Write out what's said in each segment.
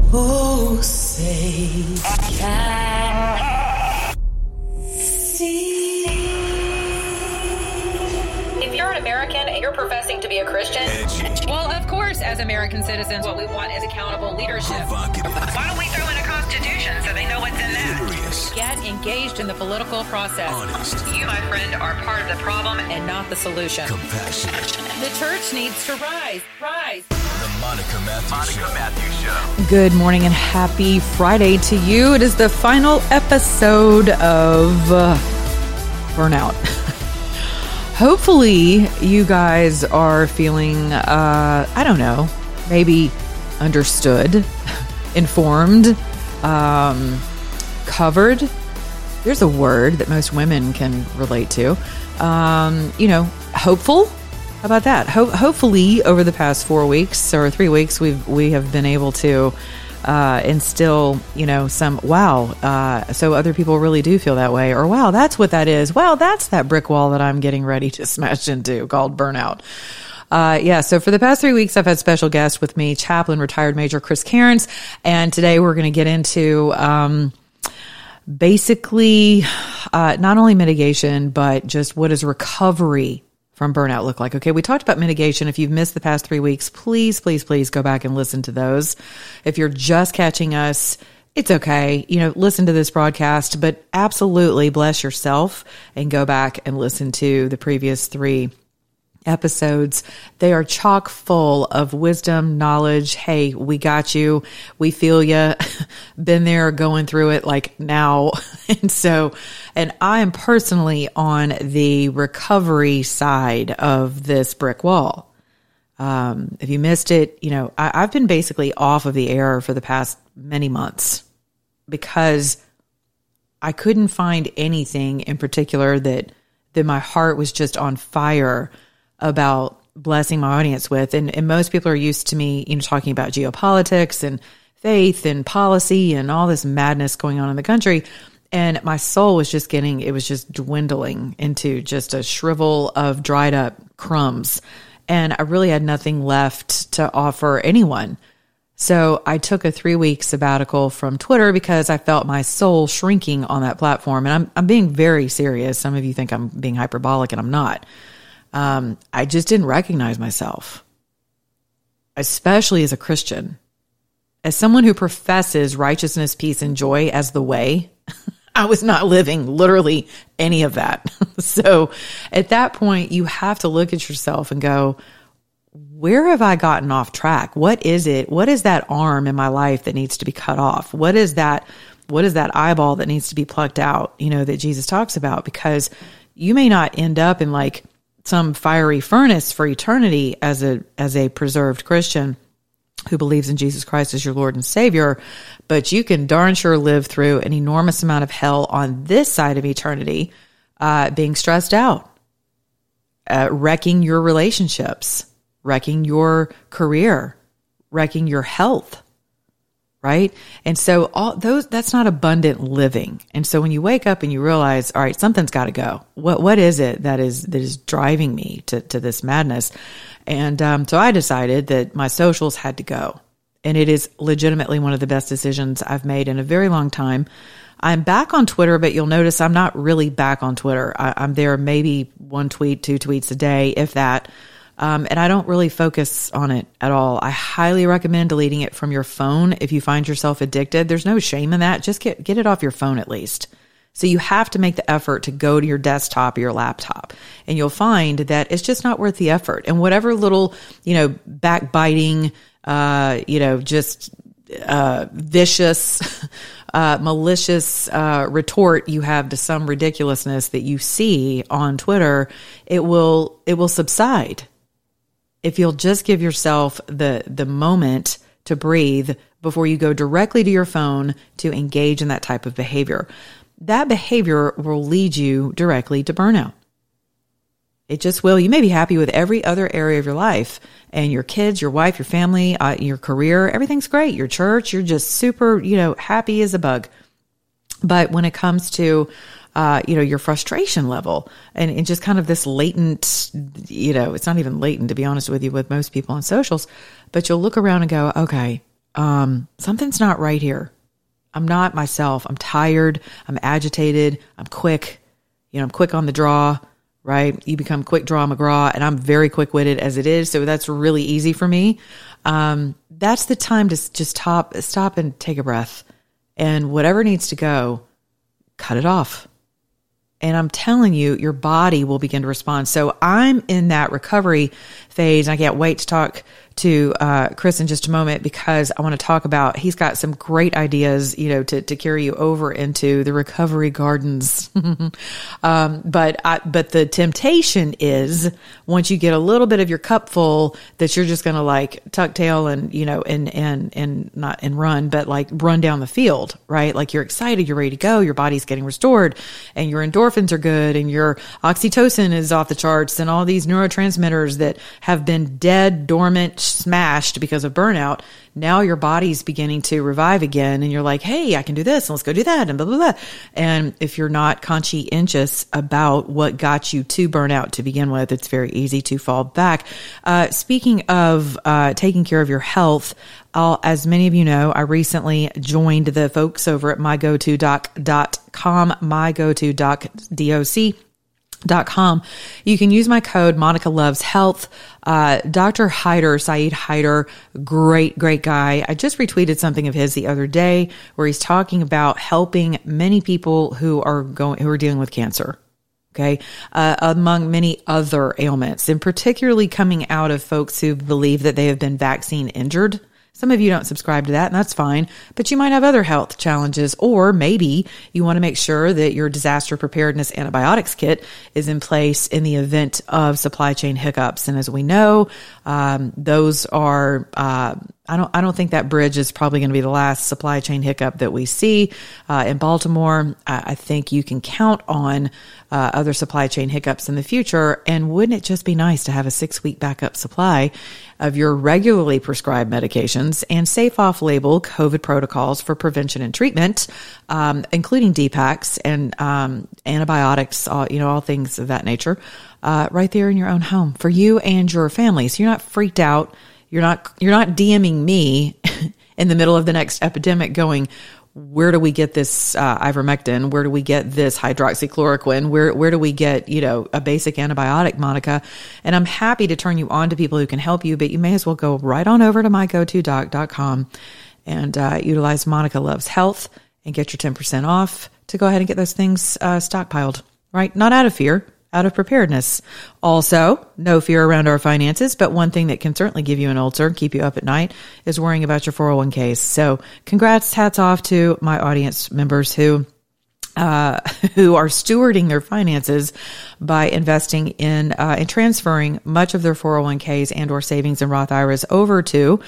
Oh, say can see. If you're an American and you're professing to be a Christian, well, of course, as American citizens, what we want is accountable leadership. Why don't we throw in a constitution so they know what's in that? Get engaged in the political process. Honest. You, my friend, are part of the problem and not the solution. Compassionate. The church needs to rise. The Monica Matthews Show. Good morning and happy Friday to you. It is the final episode of Burnout. Hopefully you guys are feeling, I don't know, maybe understood, informed, covered. There's a word that most women can relate to. Hopeful. How about that? Hopefully over the past 4 weeks or 3 weeks, we have been able to instill, some wow. So other people really do feel that way, or wow, that's what that is. Wow, that's that brick wall that I'm getting ready to smash into called burnout. So for the past 3 weeks, I've had special guests with me, Chaplain Retired Major Chris Cairns, and today we're going to get into basically not only mitigation, but just what does recovery from burnout look like? Okay, we talked about mitigation. If you've missed the past 3 weeks, please go back and listen to those. If you're just catching us, it's okay. Listen to this broadcast, but absolutely bless yourself and go back and listen to the previous 3 episodes. They are chock full of wisdom, knowledge. Hey, we got you. We feel you. Been there, going through it like now. And I am personally on the recovery side of this brick wall. If you missed it, I've been basically off of the air for the past many months because I couldn't find anything in particular that my heart was just on fire about blessing my audience with. And most people are used to me, talking about geopolitics and faith and policy and all this madness going on in the country. And my soul was just dwindling into just a shrivel of dried up crumbs. And I really had nothing left to offer anyone. So I took a 3-week sabbatical from Twitter because I felt my soul shrinking on that platform. And I'm being very serious. Some of you think I'm being hyperbolic, and I'm not. I just didn't recognize myself, especially as a Christian. As someone who professes righteousness, peace, and joy as the way, I was not living literally any of that. So at that point, you have to look at yourself and go, where have I gotten off track? What is it? What is that arm in my life that needs to be cut off? What is that eyeball that needs to be plucked out, that Jesus talks about? Because you may not end up in like some fiery furnace for eternity as a preserved Christian who believes in Jesus Christ as your Lord and Savior, but you can darn sure live through an enormous amount of hell on this side of eternity, being stressed out, wrecking your relationships, wrecking your career, wrecking your health, right? And so that's not abundant living. And so when you wake up and you realize, all right, something's got to go. What is it that is driving me to this madness? And so I decided that my socials had to go. And it is legitimately one of the best decisions I've made in a very long time. I'm back on Twitter, but you'll notice I'm not really back on Twitter. I'm there maybe 1 tweet, 2 tweets a day, if that. And I don't really focus on it at all. I highly recommend deleting it from your phone if you find yourself addicted. There's no shame in that. Just get it off your phone at least. So you have to make the effort to go to your desktop or your laptop, and you'll find that it's just not worth the effort. And whatever little, backbiting, vicious, malicious retort you have to some ridiculousness that you see on Twitter, it will subside if you'll just give yourself the moment to breathe before you go directly to your phone to engage in that type of behavior. That behavior will lead you directly to burnout. It just will. You may be happy with every other area of your life and your kids, your wife, your family, your career. Everything's great. Your church, you're just super, happy as a bug. But when it comes to, your frustration level and just kind of this latent, it's not even latent, to be honest with you, with most people on socials, but you'll look around and go, okay, something's not right here. I'm not myself. I'm tired. I'm agitated. I'm quick. I'm quick on the draw, right? You become quick draw McGraw, and I'm very quick witted as it is. So that's really easy for me. That's the time to just stop and take a breath, and whatever needs to go, cut it off. And I'm telling you, your body will begin to respond. So I'm in that recovery phase. And I can't wait to talk to Chris in just a moment, because I want to talk about, he's got some great ideas, to carry you over into the recovery gardens. But the temptation is, once you get a little bit of your cup full, that you're just going to like tuck tail and, and not and run, but like run down the field, right? Like you're excited, you're ready to go, your body's getting restored, and your endorphins are good, and your oxytocin is off the charts, and all these neurotransmitters that have been dead, dormant, smashed because of burnout. Now your body's beginning to revive again, and you're like, hey, I can do this, and let's go do that, and blah, blah, blah. And if you're not conscientious about what got you to burnout to begin with, it's very easy to fall back. Speaking of taking care of your health, as many of you know, I recently joined the folks over at mygotodoc.com, mygotodoc.com. You can use my code Monica Loves Health. Dr. Hyder, Saeed Hyder, great guy. I just retweeted something of his the other day where he's talking about helping many people who are dealing with cancer. Okay. Among many other ailments, and particularly coming out of folks who believe that they have been vaccine injured. Some of you don't subscribe to that, and that's fine, but you might have other health challenges, or maybe you want to make sure that your disaster preparedness antibiotics kit is in place in the event of supply chain hiccups. And as we know, those are, I don't think that bridge is probably going to be the last supply chain hiccup that we see in Baltimore. I think you can count on other supply chain hiccups in the future. And wouldn't it just be nice to have a 6-week backup supply of your regularly prescribed medications and safe off-label COVID protocols for prevention and treatment, including DPACs and antibiotics, all things of that nature, right there in your own home for you and your family. So you're not freaked out. You're not DMing me in the middle of the next epidemic going, where do we get this ivermectin? Where do we get this hydroxychloroquine? Where do we get, a basic antibiotic, Monica? And I'm happy to turn you on to people who can help you, but you may as well go right on over to mygotodoc.com and utilize Monica Loves Health and get your 10% off to go ahead and get those things stockpiled, right? Not out of fear, out of preparedness. Also, no fear around our finances, but one thing that can certainly give you an ulcer, keep you up at night, is worrying about your 401ks. So congrats, hats off to my audience members who are stewarding their finances by investing in and transferring much of their 401ks and or savings and Roth IRAs over to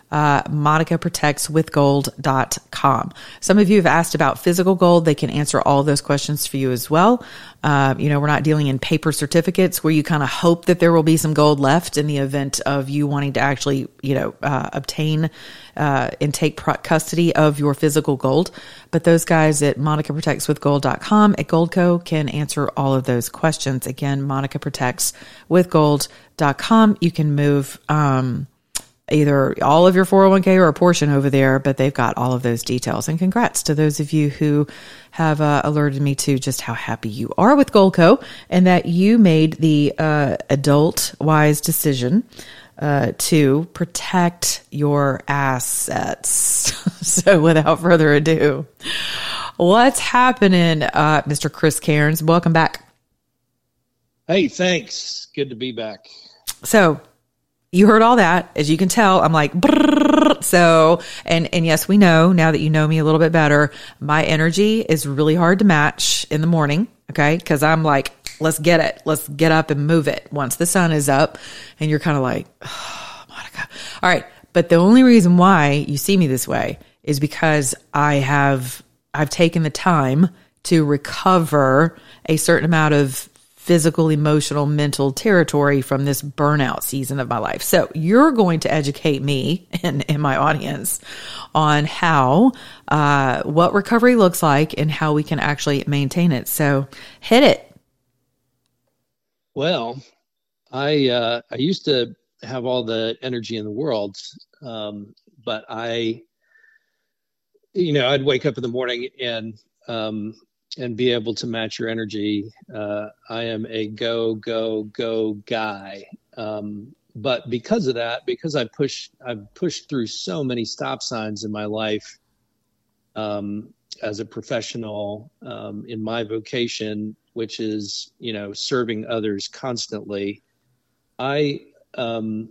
MonicaProtectsWithGold.com. Some of you have asked about physical gold. They can answer all of those questions for you as well. We're not dealing in paper certificates where you kind of hope that there will be some gold left in the event of you wanting to actually, obtain and take custody of your physical gold. But those guys at MonicaProtectsWithGold.com at Goldco can answer all of those questions. Again, MonicaProtectsWithGold.com. You can move, either all of your 401k or a portion over there, but they've got all of those details. And congrats to those of you who have alerted me to just how happy you are with Goldco and that you made the adult wise decision to protect your assets. So without further ado, what's happening, Mr. Chris Cairns? Welcome back. Hey, thanks. Good to be back. So you heard all that. As you can tell, I'm like, brrr. So, and yes, we know now that you know me a little bit better, my energy is really hard to match in the morning. Okay. Cause I'm like, let's get it. Let's get up and move it once the sun is up. And you're kind of like, oh, Monica. All right. But the only reason why you see me this way is because I've taken the time to recover a certain amount of physical, emotional, mental territory from this burnout season of my life. So you're going to educate me and my audience on how, what recovery looks like and how we can actually maintain it. So hit it. Well, I used to have all the energy in the world, But I'd wake up in the morning and be able to match your energy. I am a go, go, go guy. But because of that, because I've pushed through so many stop signs in my life, as a professional, in my vocation, which is, serving others constantly, I am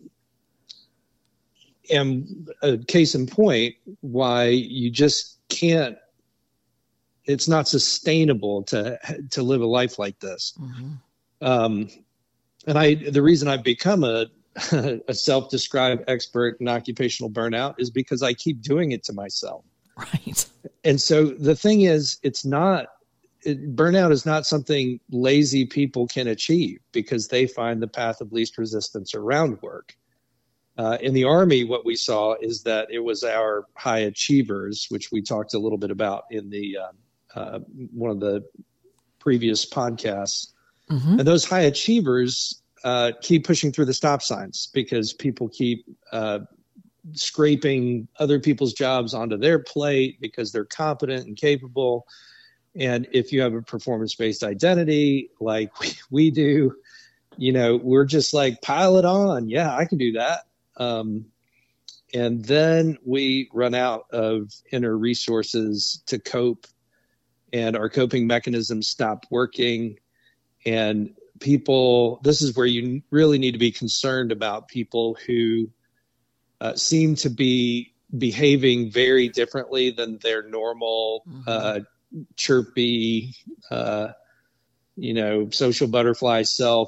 a case in point why you just can't, it's not sustainable to live a life like this. Mm-hmm. And the reason I've become a self-described expert in occupational burnout is because I keep doing it to myself. Right. And so the thing is, burnout is not something lazy people can achieve because they find the path of least resistance around work. In the Army, what we saw is that it was our high achievers, which we talked a little bit about in the one of the previous podcasts. Mm-hmm. And those high achievers keep pushing through the stop signs because people keep scraping other people's jobs onto their plate because they're competent and capable. And if you have a performance-based identity like we do, we're just like, pile it on. Yeah, I can do that. And then we run out of inner resources to cope, and our coping mechanisms stop working. And this is where you really need to be concerned about people who seem to be behaving very differently than their normal, chirpy, social butterfly self.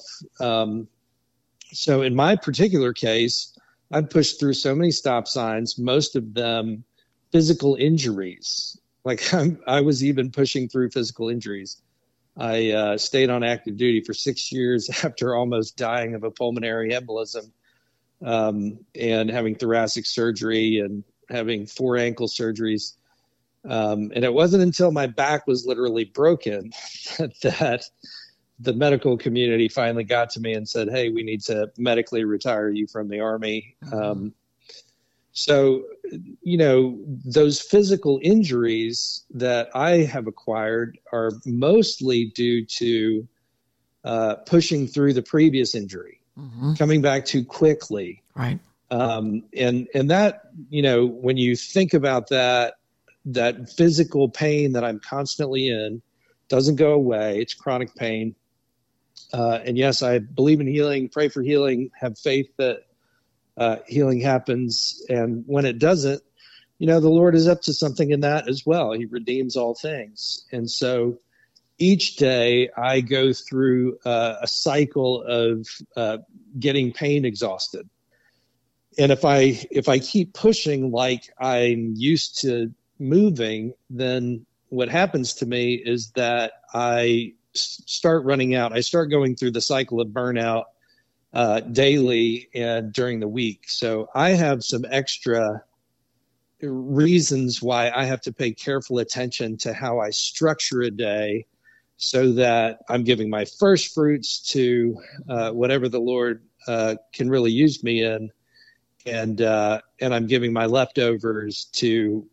So in my particular case, I've pushed through so many stop signs, most of them physical injuries. Like I was even pushing through physical injuries. I stayed on active duty for 6 years after almost dying of a pulmonary embolism, and having thoracic surgery and having 4 ankle surgeries. And it wasn't until my back was literally broken that the medical community finally got to me and said, hey, we need to medically retire you from the Army. Mm-hmm. So, those physical injuries that I have acquired are mostly due to pushing through the previous injury, coming back too quickly. Right. And that, when you think about that physical pain that I'm constantly in doesn't go away. It's chronic pain. And yes, I believe in healing, pray for healing, have faith that healing happens. And when it doesn't, the Lord is up to something in that as well. He redeems all things. And so each day I go through a cycle of getting pain exhausted. And if I keep pushing like I'm used to moving, then what happens to me is that I start running out. I start going through the cycle of burnout daily and during the week. So I have some extra reasons why I have to pay careful attention to how I structure a day so that I'm giving my first fruits to whatever the Lord can really use me in. And I'm giving my leftovers to,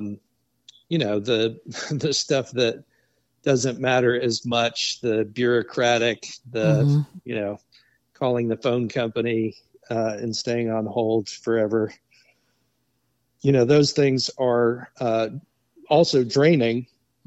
the stuff that doesn't matter as much, the bureaucratic, calling the phone company and staying on hold forever. Those things are also draining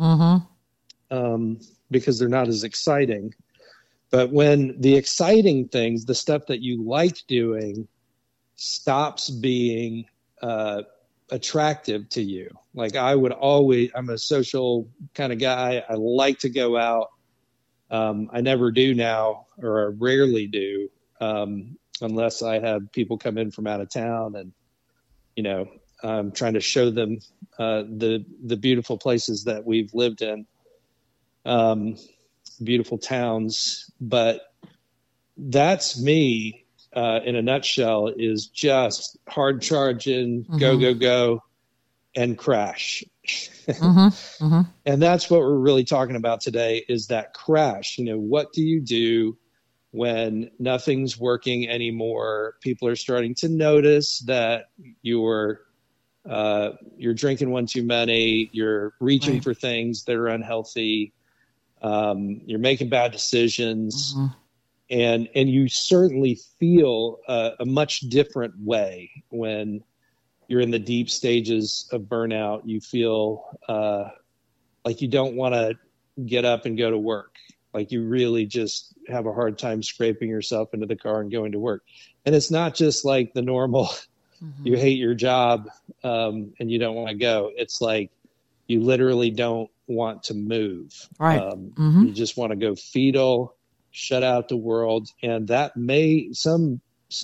because they're not as exciting. But when the exciting things, the stuff that you like doing, stops being attractive to you. Like I'm a social kind of guy. I like to go out. I never do now, or I rarely do, unless I have people come in from out of town and, I'm trying to show them the beautiful places that we've lived in, beautiful towns. But that's me. In a nutshell, is just hard charging, go, and crash. And that's what we're really talking about today, is that crash. What do you do when nothing's working anymore? People are starting to notice that you're You're drinking one too many. You're reaching for things that are unhealthy. You're making bad decisions. And you certainly feel a much different way when you're in the deep stages of burnout. You feel like you don't want to get up and go to work. Like you really just have a hard time scraping yourself into the car and going to work. And it's not just like the normal, you hate your job and you don't want to go. It's like you literally don't want to move. Right. You just want to go fetal, shut out the world. And that some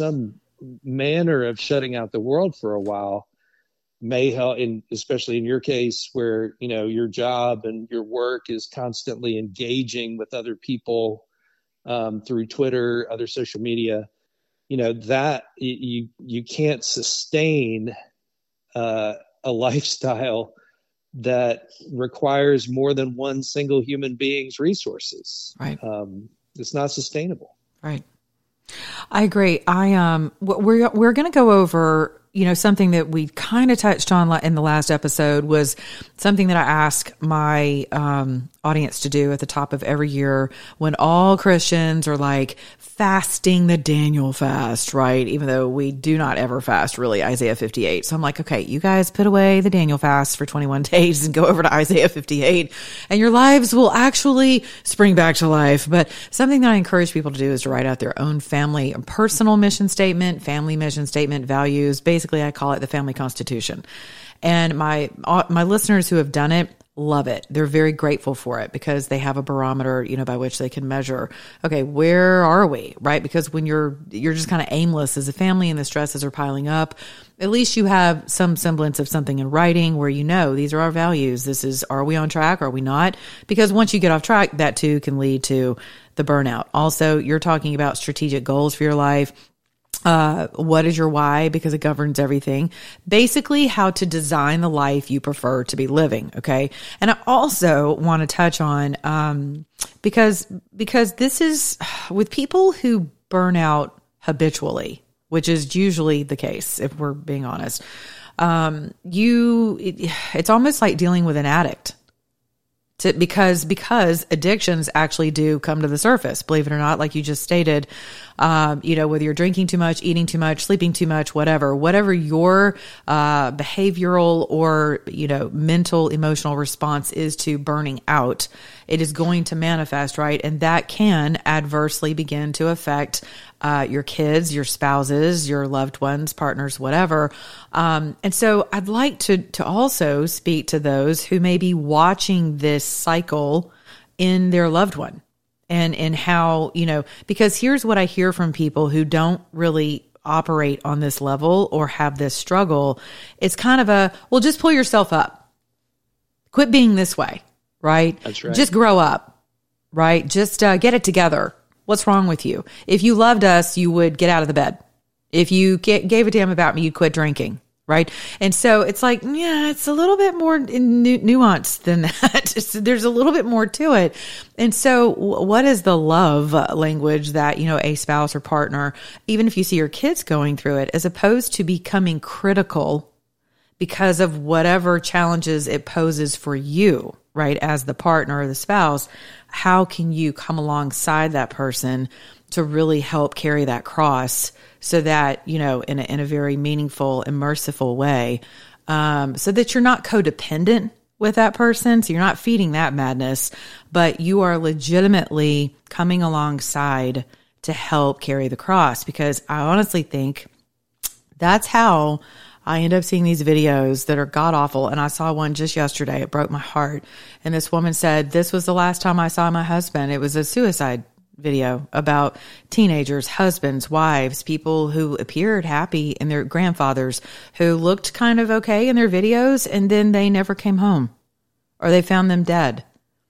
manner of shutting out the world for a while may help, especially in your case where, your job and your work is constantly engaging with other people through Twitter, other social media, that you can't sustain a lifestyle that requires more than one single human being's resources. Right. It's not sustainable. Right. I agree. We're going to go over, something that we kind of touched on in the last episode was something that I ask my audience to do at the top of every year when all Christians are like fasting the Daniel fast, right? Even though we do not ever fast, really, Isaiah 58. So I'm like, okay, you guys put away the Daniel fast for 21 days and go over to Isaiah 58 and your lives will actually spring back to life. But something that I encourage people to do is to write out their own family and personal mission statement, values. Basically, I call it the family constitution. And my listeners who have done it love it. They're very grateful for it because they have a barometer, by which they can measure, okay, where are we, right? Because when you're just kind of aimless as a family and the stresses are piling up, at least you have some semblance of something in writing where these are our values. Are we on track? Are we not? Because once you get off track, that too can lead to the burnout. Also, you're talking about strategic goals for your life. What is your why? Because it governs everything. Basically, how to design the life you prefer to be living. Okay. And I also want to touch on, because this is with people who burn out habitually, which is usually the case, if we're being honest. It's almost like dealing with an addict. Because addictions actually do come to the surface, believe it or not, like you just stated, whether you're drinking too much, eating too much, sleeping too much, whatever your behavioral or, mental, emotional response is to burning out, it is going to manifest, right? And that can adversely begin to affect your kids, your spouses, your loved ones, partners, whatever. And so I'd like to also speak to those who may be watching this cycle in their loved one and how, because here's what I hear from people who don't really operate on this level or have this struggle. It's kind of well, just pull yourself up. Quit being this way, right? That's right. Just grow up, right? Just get it together. What's wrong with you? If you loved us, you would get out of the bed. If you gave a damn about me, you'd quit drinking, right? And so it's like, yeah, it's a little bit more nuanced than that. There's a little bit more to it. And so what is the love language that, a spouse or partner, even if you see your kids going through it, as opposed to becoming critical because of whatever challenges it poses for you, right? As the partner or the spouse, how can you come alongside that person to really help carry that cross so that, in a very meaningful and merciful way, so that you're not codependent with that person. So you're not feeding that madness, but you are legitimately coming alongside to help carry the cross. Because I honestly think that's how I end up seeing these videos that are god awful. And I saw one just yesterday. It broke my heart. And this woman said, this was the last time I saw my husband. It was a suicide video about teenagers, husbands, wives, people who appeared happy in their grandfathers, who looked kind of okay in their videos, and then they never came home or they found them dead,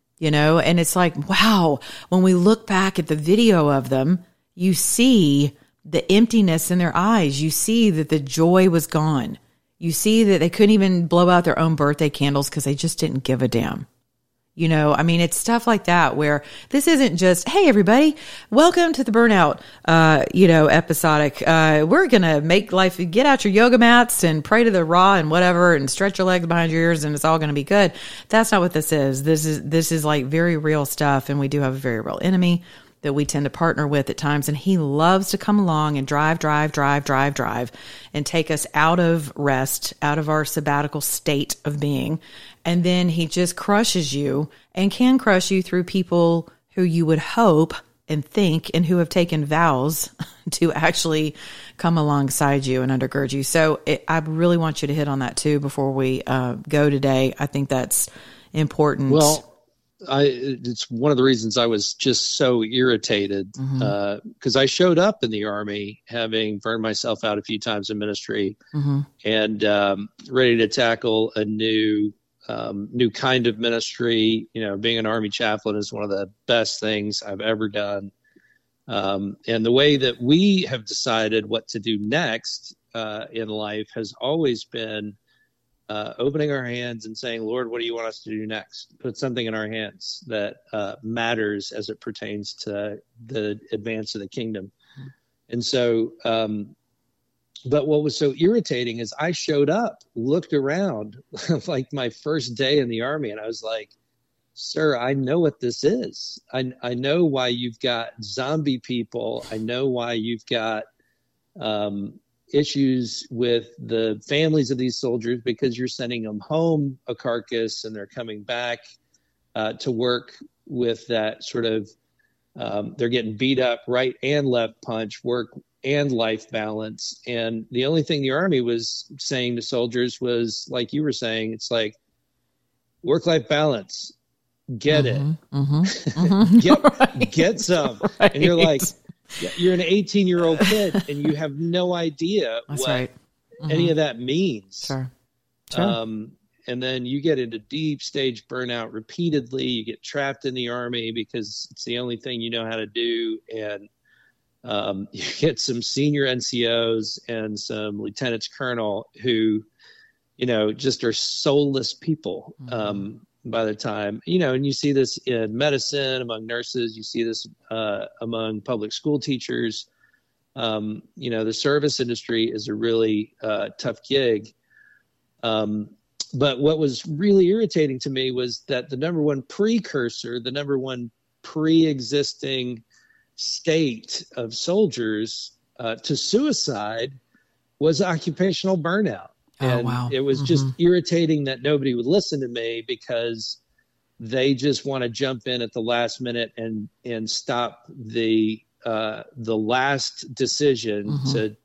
and it's like, wow, when we look back at the video of them, you see the emptiness in their eyes. You see that the joy was gone. You see that they couldn't even blow out their own birthday candles because they just didn't give a damn. I mean, it's stuff like that where this isn't just, hey, everybody, welcome to the burnout, episodic. We're going to make life, get out your yoga mats and pray to the Ra and whatever and stretch your legs behind your ears and it's all going to be good. That's not what this is. This is like very real stuff. And we do have a very real enemy that we tend to partner with at times. And he loves to come along and drive and take us out of rest, out of our sabbatical state of being. And then he just crushes you and can crush you through people who you would hope and think and who have taken vows to actually come alongside you and undergird you. So I really want you to hit on that too before we go today. I think that's important. Well, it's one of the reasons I was just so irritated because I showed up in the Army having burned myself out a few times in ministry and ready to tackle a new kind of ministry. Being an Army chaplain is one of the best things I've ever done. And the way that we have decided what to do next in life has always been opening our hands and saying, Lord, what do you want us to do next? Put something in our hands that matters as it pertains to the advance of the kingdom. And so, but what was so irritating is I showed up, looked around like my first day in the Army, and I was like, sir, I know what this is. I know why you've got zombie people. I know why you've got issues with the families of these soldiers because you're sending them home a carcass and they're coming back to work with that sort of they're getting beat up right and left punch, work and life balance. And the only thing the Army was saying to soldiers was, like you were saying, it's like work-life balance, get it, get some. Right. And you're like, you're an 18-year-old kid and you have no idea what any of that means. Sure. And then you get into deep stage burnout repeatedly. You get trapped in the Army because it's the only thing you know how to do. And you get some senior NCOs and some lieutenants colonel who, just are soulless people by the time, and you see this in medicine, among nurses, you see this among public school teachers. The service industry is a really tough gig. But what was really irritating to me was that the number one precursor, the number one pre-existing state of soldiers to suicide was occupational burnout. And it was just irritating that nobody would listen to me because they just want to jump in at the last minute and stop the last decision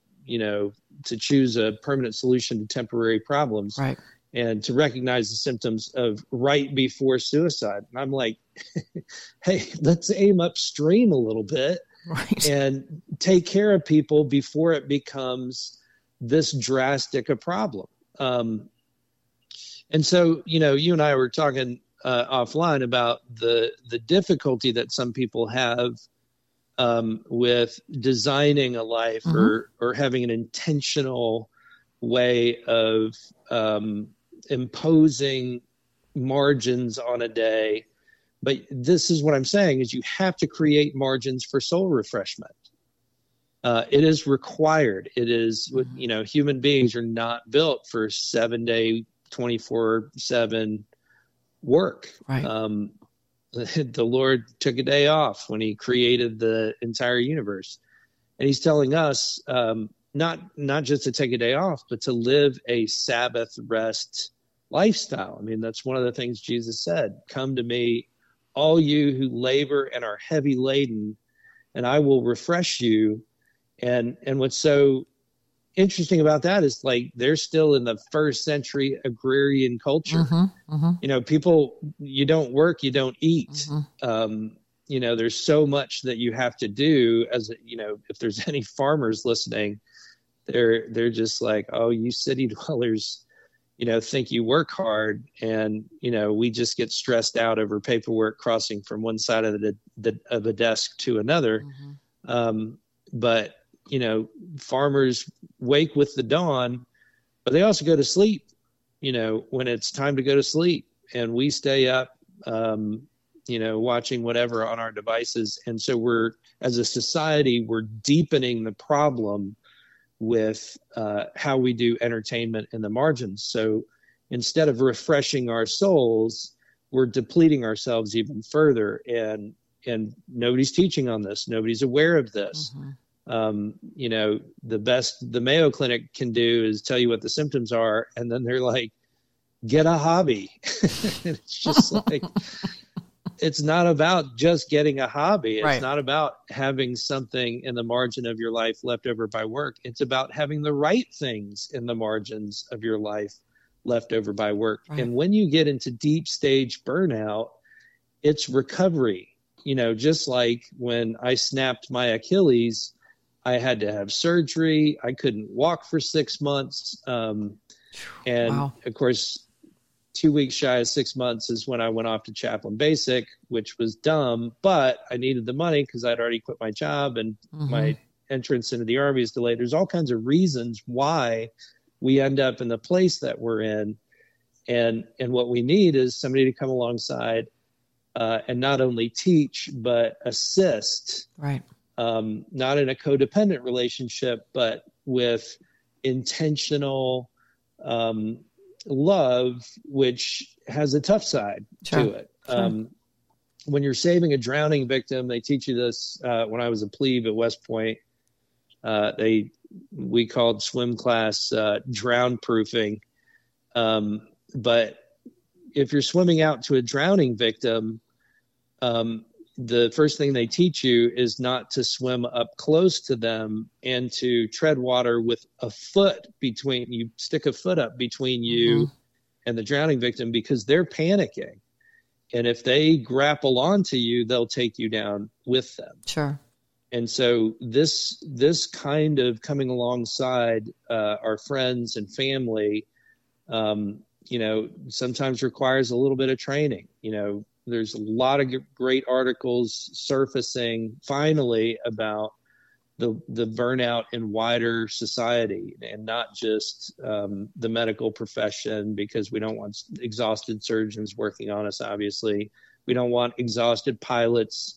to choose a permanent solution to temporary problems. Right. And to recognize the symptoms of right before suicide. And I'm like, hey, let's aim upstream a little bit and take care of people before it becomes this drastic a problem. And so, you and I were talking offline about the difficulty that some people have with designing a life or having an intentional way of imposing margins on a day. But this is what I'm saying is you have to create margins for soul refreshment. It is required. It is, human beings are not built for 7-day, 24/7 work. Right. The Lord took a day off when he created the entire universe. And he's telling us, not just to take a day off, but to live a Sabbath rest lifestyle. I mean, that's one of the things Jesus said, come to me, all you who labor and are heavy laden, and I will refresh you. And what's so interesting about that is like, they're still in the first century agrarian culture. People, you don't work, you don't eat. There's so much that you have to do if there's any farmers listening, they're just like, oh, you city dwellers, think you work hard. And, we just get stressed out over paperwork crossing from one side of the desk to another. But, farmers wake with the dawn, but they also go to sleep, when it's time to go to sleep. And we stay up watching whatever on our devices. And so as a society, we're deepening the problem with how we do entertainment in the margins. So instead of refreshing our souls, we're depleting ourselves even further. And nobody's teaching on this. Nobody's aware of this. The best the Mayo Clinic can do is tell you what the symptoms are. And then they're like, get a hobby. It's just like, it's not about just getting a hobby. It's not about having something in the margin of your life left over by work. It's about having the right things in the margins of your life left over by work. Right. And when you get into deep stage burnout, it's recovery. Just like when I snapped my Achilles, I had to have surgery. I couldn't walk for 6 months. Of course, 2 weeks shy of 6 months is when I went off to Chaplain Basic, which was dumb, but I needed the money because I'd already quit my job and my entrance into the Army is delayed. There's all kinds of reasons why we end up in the place that we're in. And what we need is somebody to come alongside and not only teach, but assist. Right. Not in a codependent relationship, but with intentional love, which has a tough side to it. When you're saving a drowning victim, they teach you this. When I was a plebe at West Point, we called swim class drown proofing. But if you're swimming out to a drowning victim, the first thing they teach you is not to swim up close to them and to tread water with a foot between you, stick a foot up between you and the drowning victim, because they're panicking. And if they grapple onto you, they'll take you down with them. Sure. And so this kind of coming alongside our friends and family, sometimes requires a little bit of training. There's a lot of great articles surfacing finally about the burnout in wider society, and not just the medical profession, because we don't want exhausted surgeons working on us. Obviously, we don't want exhausted pilots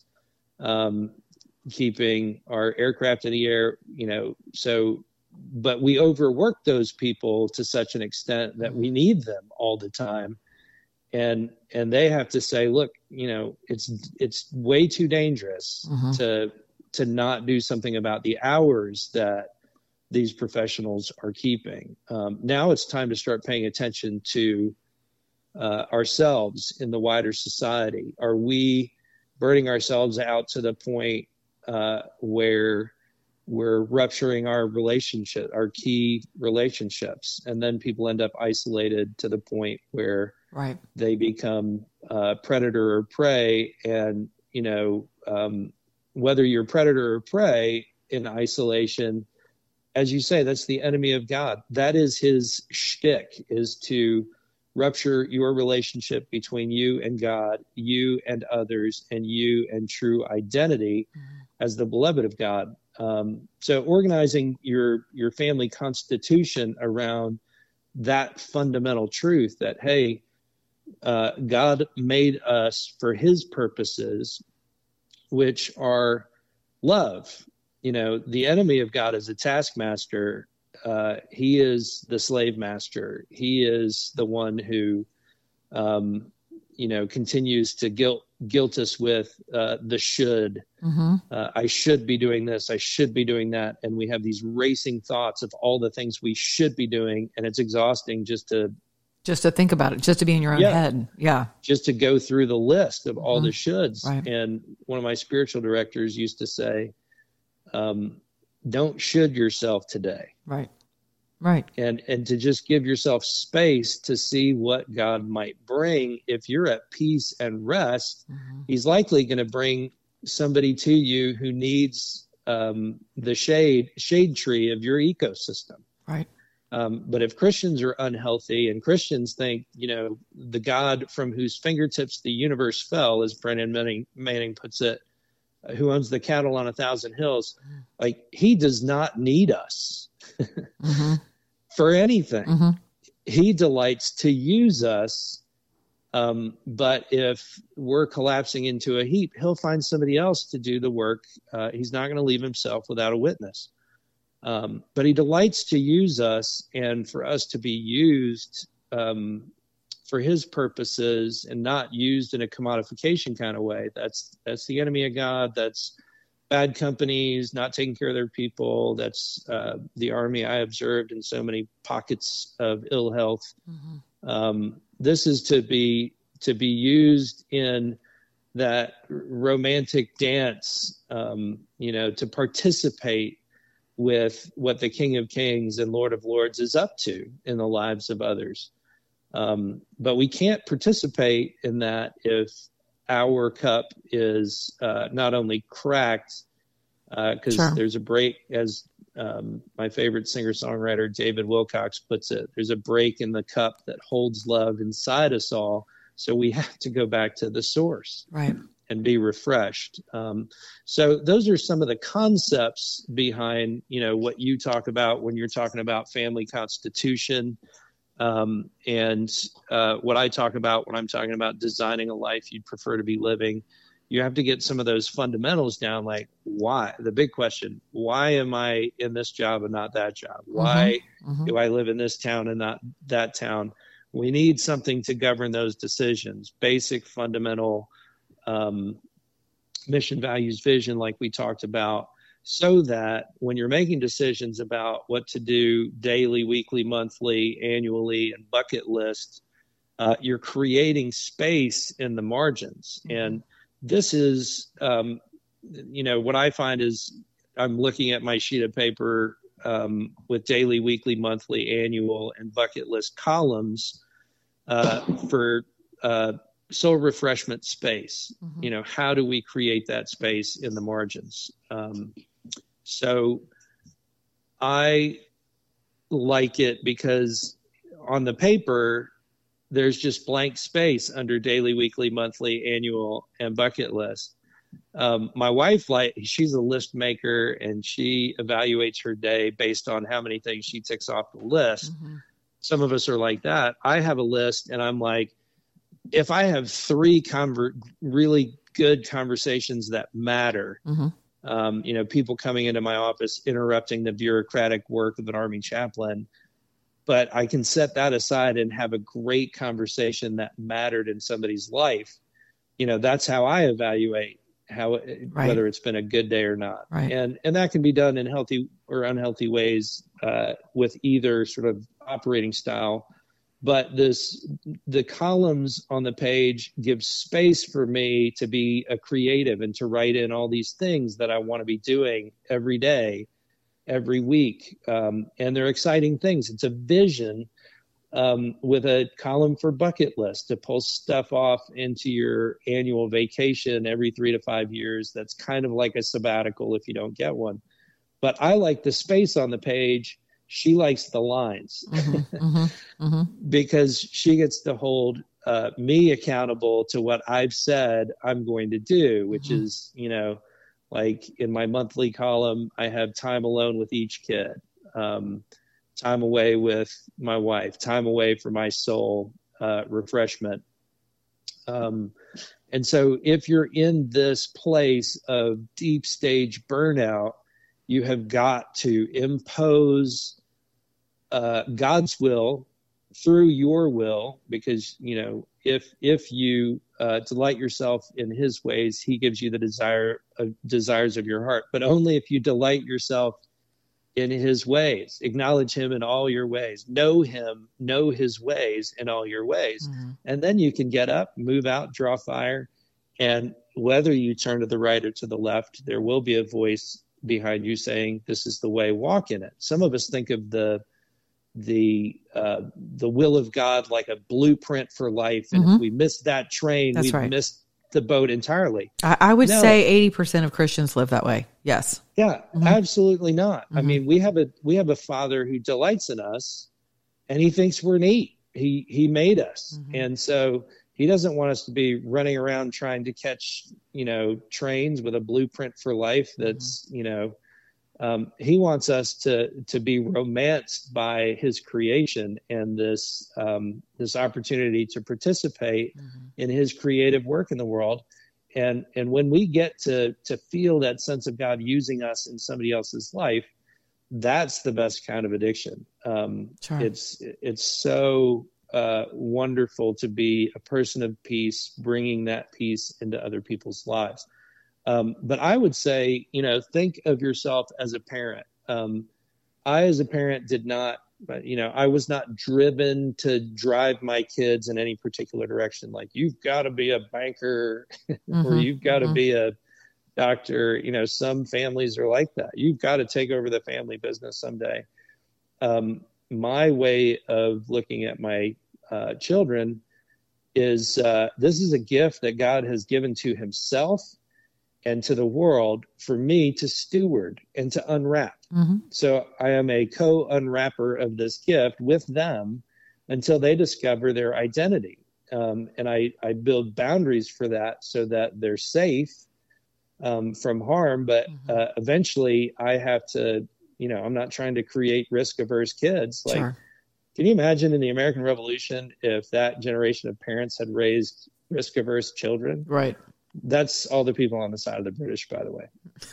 keeping our aircraft in the air, but we overwork those people to such an extent that we need them all the time. And they have to say, look, it's way too dangerous to not do something about the hours that these professionals are keeping. Now it's time to start paying attention to ourselves in the wider society. Are we burning ourselves out to the point where we're rupturing our key relationships, and then people end up isolated to the point where they become predator or prey. And whether you're predator or prey in isolation, as you say, that's the enemy of God. That is his shtick, is to rupture your relationship between you and God, you and others, and you and true identity as the beloved of God. So organizing your family constitution around that fundamental truth that, hey, God made us for his purposes, which are love. The enemy of God is a taskmaster. He is the slave master. He is the one who, continues to guilt us with the should. I should be doing this. I should be doing that. And we have these racing thoughts of all the things we should be doing. And it's exhausting just to think about it, just to be in your own head. Yeah. Just to go through the list of all the shoulds. Right. And one of my spiritual directors used to say, don't should yourself today. Right. Right. And to just give yourself space to see what God might bring. If you're at peace and rest, he's likely going to bring somebody to you who needs the shade tree of your ecosystem. Right. But if Christians are unhealthy, and Christians think, the God from whose fingertips the universe fell, as Brennan Manning puts it, who owns the cattle on 1,000 hills, like, he does not need us for anything. He delights to use us But if we're collapsing into a heap, he'll find somebody else to do the work. He's not going to leave himself without a witness. But he delights to use us, and for us to be used for his purposes and not used in a commodification kind of way. That's the enemy of God. That's bad companies not taking care of their people. That's the army I observed in so many pockets of ill health. This is to be used in that romantic dance, to participate with what the King of Kings and Lord of Lords is up to in the lives of others. But we can't participate in that if our cup is not only cracked, because there's a break, as my favorite singer-songwriter David Wilcox puts it, there's a break in the cup that holds love inside us all. So we have to go back to the source. Right. And be refreshed. So those are some of the concepts behind, what you talk about when you're talking about family constitution, and what I talk about when I'm talking about designing a life you'd prefer to be living. You have to get some of those fundamentals down, like why? The big question, why am I in this job and not that job? Why do I live in this town and not that town? We need something to govern those decisions, basic fundamental mission, values, vision, like we talked about, so that when you're making decisions about what to do daily, weekly, monthly, annually, and bucket list, you're creating space in the margins. And this is, what I find is I'm looking at my sheet of paper with daily, weekly, monthly, annual, and bucket list columns for soul refreshment space. How do we create that space in the margins? So I like it because on the paper, there's just blank space under daily, weekly, monthly, annual, and bucket list. My wife, she's a list maker, and she evaluates her day based on how many things she ticks off the list. Some of us are like that. I have a list, and I'm like, if I have 3 really good conversations that matter, people coming into my office, interrupting the bureaucratic work of an Army chaplain, but I can set that aside and have a great conversation that mattered in somebody's life. That's how I evaluate whether it's been a good day or not. Right. And that can be done in healthy or unhealthy ways with either sort of operating style. But the columns on the page give space for me to be a creative and to write in all these things that I want to be doing every day, every week. And they're exciting things. It's a vision with a column for bucket list to pull stuff off into your annual vacation every 3 to 5 years. That's kind of like a sabbatical if you don't get one. But I like the space on the page. She likes the lines because she gets to hold me accountable to what I've said I'm going to do, which is, like in my monthly column, I have time alone with each kid, time away with my wife, time away for my soul refreshment. And so if you're in this place of deep stage burnout, you have got to impose God's will through your will, because if you delight yourself in His ways, He gives you the desires of your heart. But only if you delight yourself in His ways, acknowledge Him in all your ways, know Him, know His ways in all your ways, and then you can get up, move out, draw fire, and whether you turn to the right or to the left, there will be a voice behind you saying, "This is the way, walk in it." Some of us think of the will of God like a blueprint for life, and if we miss that train, we've missed the boat entirely. I would say 80% of Christians live that way. Yes. Yeah, absolutely not. I mean, we have a Father who delights in us, and He thinks we're neat. He made us, and so He doesn't want us to be running around trying to catch trains with a blueprint for life that's He wants us to be romanced by his creation and this opportunity to participate in his creative work in the world. And when we get to feel that sense of God using us in somebody else's life, that's the best kind of addiction. Sure. It's so wonderful to be a person of peace, bringing that peace into other people's lives. But I would say, think of yourself as a parent. I, as a parent, did not, I was not driven to drive my kids in any particular direction. Like, you've got to be a banker or you've got to be a doctor. Some families are like that. You've got to take over the family business someday. My way of looking at my children is this is a gift that God has given to himself and to the world for me to steward and to unwrap. So I am a co-unwrapper of this gift with them until they discover their identity. And I build boundaries for that so that they're safe from harm. But eventually I have to, I'm not trying to create risk-averse kids. Like, Sure. Can you imagine in the American Revolution if that generation of parents had raised risk-averse children? Right. That's all the people on the side of the British, by the way.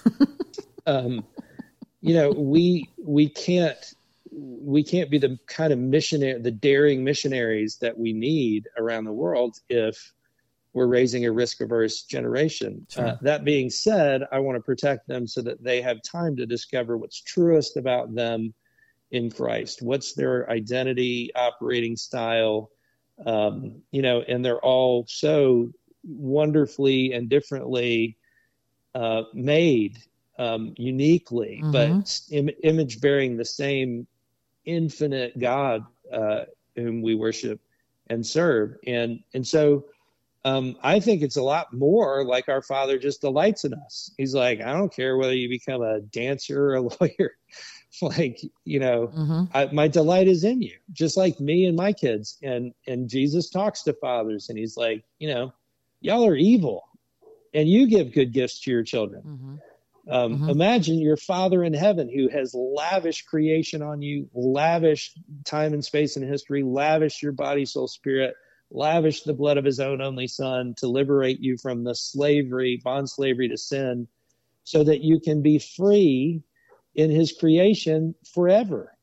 We can't be the kind of missionary, the daring missionaries that we need around the world if we're raising a risk-averse generation. Sure. That being said, I want to protect them so that they have time to discover what's truest about them in Christ. What's their identity, operating style, and they're all so wonderfully and differently made, uniquely, but image bearing the same infinite God whom we worship and serve. And so I think it's a lot more like our Father just delights in us. He's like, I don't care whether you become a dancer or a lawyer. Like, my delight is in you, just like me and my kids. And Jesus talks to fathers and he's like, y'all are evil and you give good gifts to your children. Imagine your Father in heaven who has lavished creation on you, lavished time and space and history, lavished your body, soul, spirit, lavished the blood of his own only Son to liberate you from the bond slavery to sin, so that you can be free in his creation forever.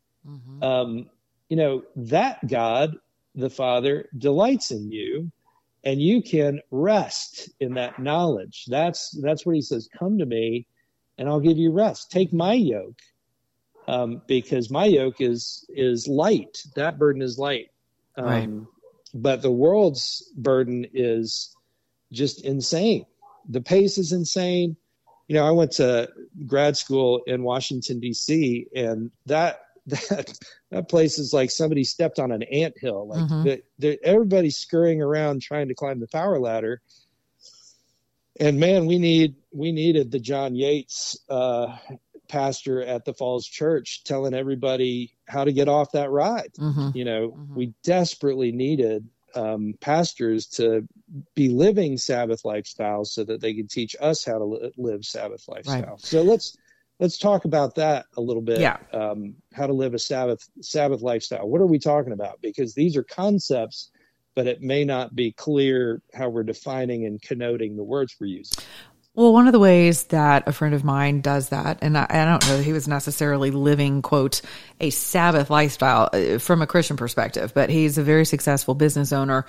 That God, the Father, delights in you. And you can rest in that knowledge. That's what he says. Come to me and I'll give you rest. Take my yoke, because my yoke is light. That burden is light. Right. But the world's burden is just insane. The pace is insane. I went to grad school in Washington, D.C., and that place is like somebody stepped on an anthill. Like everybody's scurrying around trying to climb the power ladder. And man, we needed the John Yates pastor at the Falls Church telling everybody how to get off that ride. We desperately needed pastors to be living Sabbath lifestyles so that they could teach us how to live Sabbath lifestyle. Right. So let's talk about that a little bit. Yeah. How to live a Sabbath lifestyle. What are we talking about? Because these are concepts, but it may not be clear how we're defining and connoting the words we're using. Well, one of the ways that a friend of mine does that, and I don't know that he was necessarily living, quote, a Sabbath lifestyle from a Christian perspective, but he's a very successful business owner,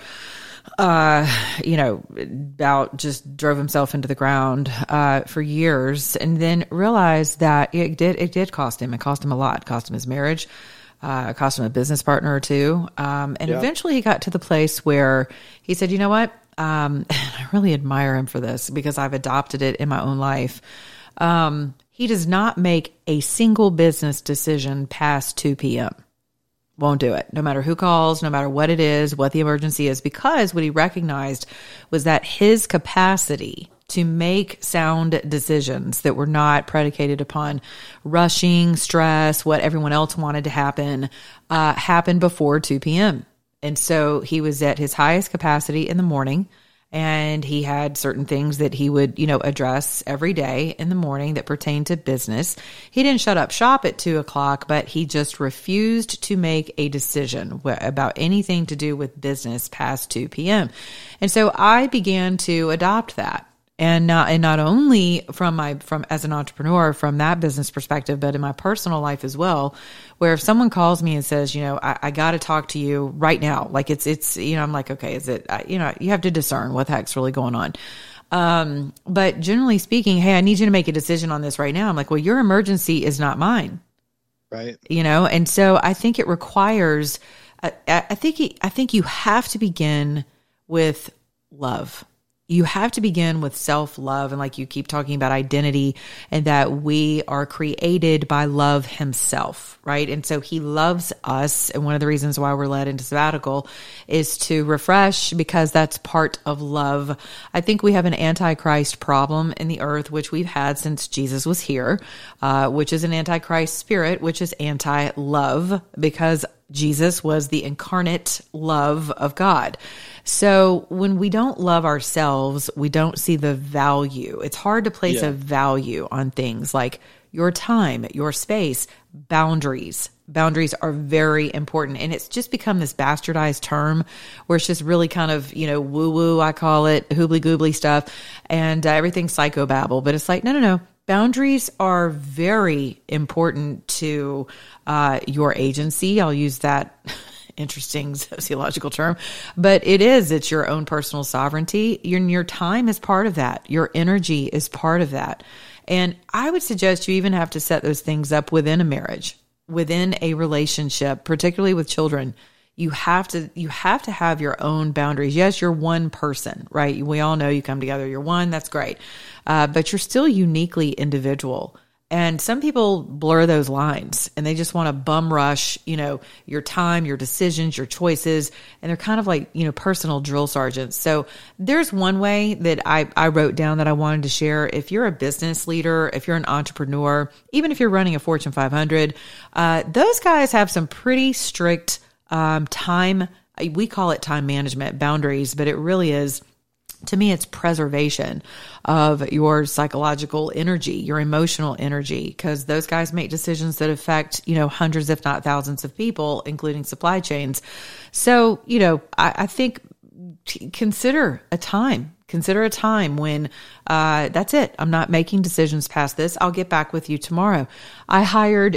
about just drove himself into the ground for years, and then realized that it did cost him. It cost him a lot. It cost him his marriage. It cost him a business partner or two. Eventually he got to the place where he said, you know what? And I really admire him for this because I've adopted it in my own life. He does not make a single business decision past 2 p.m. Won't do it, no matter who calls, no matter what it is, what the emergency is, because what he recognized was that his capacity to make sound decisions that were not predicated upon rushing, stress, what everyone else wanted to happen, happened before 2 p.m. And so he was at his highest capacity in the morning, And he had certain things that he would, address every day in the morning that pertained to business. He didn't shut up shop at 2:00, but he just refused to make a decision about anything to do with business past 2 p.m. And so I began to adopt that. And not only from as an entrepreneur from that business perspective, but in my personal life as well, where if someone calls me and says, I got to talk to you right now, like it's, I'm like, okay, is it, you have to discern what the heck's really going on. But generally speaking, hey, I need you to make a decision on this right now. I'm like, well, your emergency is not mine. Right. And so I think it requires, I think you have to begin with love. You have to begin with self-love. And like you keep talking about identity and that we are created by love himself, right? And so he loves us. And one of the reasons why we're led into sabbatical is to refresh, because that's part of love. I think we have an antichrist problem in the earth, which we've had since Jesus was here, which is an antichrist spirit, which is anti-love, because Jesus was the incarnate love of God. So when we don't love ourselves, we don't see the value. It's hard to place a value on things like your time, your space, boundaries. Boundaries are very important. And it's just become this bastardized term where it's just really kind of, woo-woo, I call it, hoobly-goobly stuff, and everything's psychobabble. But it's like, no. Boundaries are very important to your agency. I'll use that interesting sociological term, but it's your own personal sovereignty. Your time is part of that. Your energy is part of that. And I would suggest you even have to set those things up within a marriage, within a relationship, particularly with children. You have to have your own boundaries. Yes, you're one person, right? We all know you come together, you're one, that's great. But you're still uniquely individual. And some people blur those lines and they just want to bum rush, your time, your decisions, your choices. And they're kind of like, personal drill sergeants. So there's one way that I wrote down that I wanted to share. If you're a business leader, if you're an entrepreneur, even if you're running a Fortune 500, those guys have some pretty strict time. We call it time management boundaries, but it really is, to me, it's preservation of your psychological energy, your emotional energy, because those guys make decisions that affect, hundreds, if not thousands of people, including supply chains. So, I think consider a time when that's it. I'm not making decisions past this. I'll get back with you tomorrow. I hired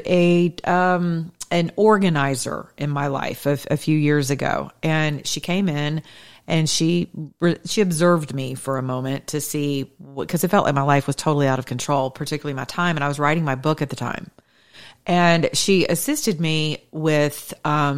an organizer in my life a few years ago, and she came in and she observed me for a moment to see, because it felt like my life was totally out of control, particularly my time. And I was writing my book at the time. And she assisted me with,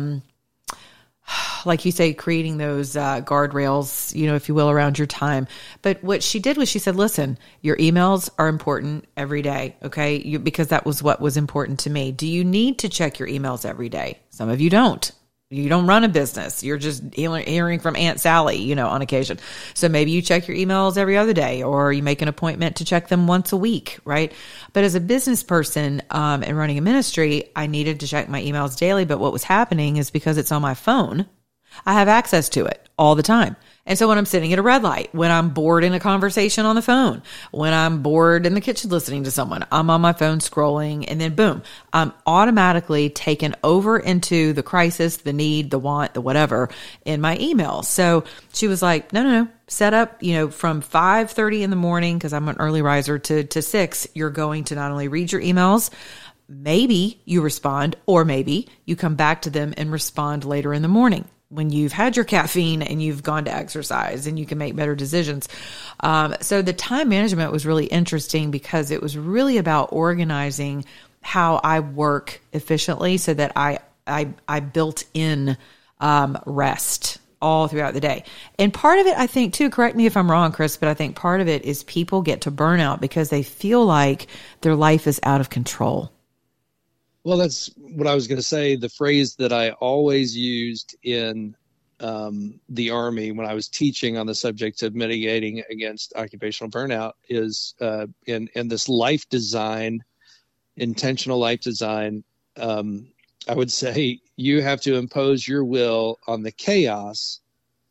like you say, creating those guardrails, if you will, around your time. But what she did was she said, listen, your emails are important every day, okay? Because that was what was important to me. Do you need to check your emails every day? Some of you don't. You don't run a business. You're just hearing from Aunt Sally, on occasion. So maybe you check your emails every other day, or you make an appointment to check them once a week, right? But as a business person and running a ministry, I needed to check my emails daily. But what was happening is because it's on my phone, I have access to it all the time. And so when I'm sitting at a red light, when I'm bored in a conversation on the phone, when I'm bored in the kitchen listening to someone, I'm on my phone scrolling, and then boom, I'm automatically taken over into the crisis, the need, the want, the whatever in my email. So she was like, no, set up, from 5:30 in the morning, because I'm an early riser, to 6, you're going to not only read your emails, maybe you respond, or maybe you come back to them and respond later in the morning, when you've had your caffeine and you've gone to exercise and you can make better decisions. So the time management was really interesting because it was really about organizing how I work efficiently so that I built in rest all throughout the day. And part of it, I think too, correct me if I'm wrong, Chris, but I think part of it is people get to burnout because they feel like their life is out of control. Well, that's what I was going to say. The phrase that I always used in the Army when I was teaching on the subject of mitigating against occupational burnout is in this life design, intentional life design. I would say you have to impose your will on the chaos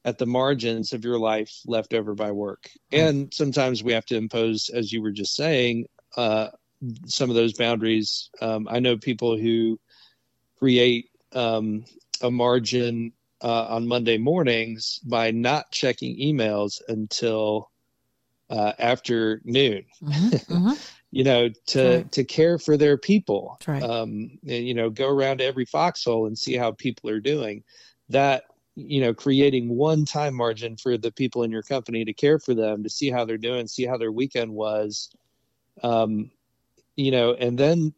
at the margins of your life left over by work. And sometimes we have to impose, as you were just saying, some of those boundaries. I know people who create a margin on Monday mornings by not checking emails until after noon, to care for their people. That's right. And, go around to every foxhole and see how people are doing. That, creating one time margin for the people in your company to care for them, to see how they're doing, see how their weekend was, and then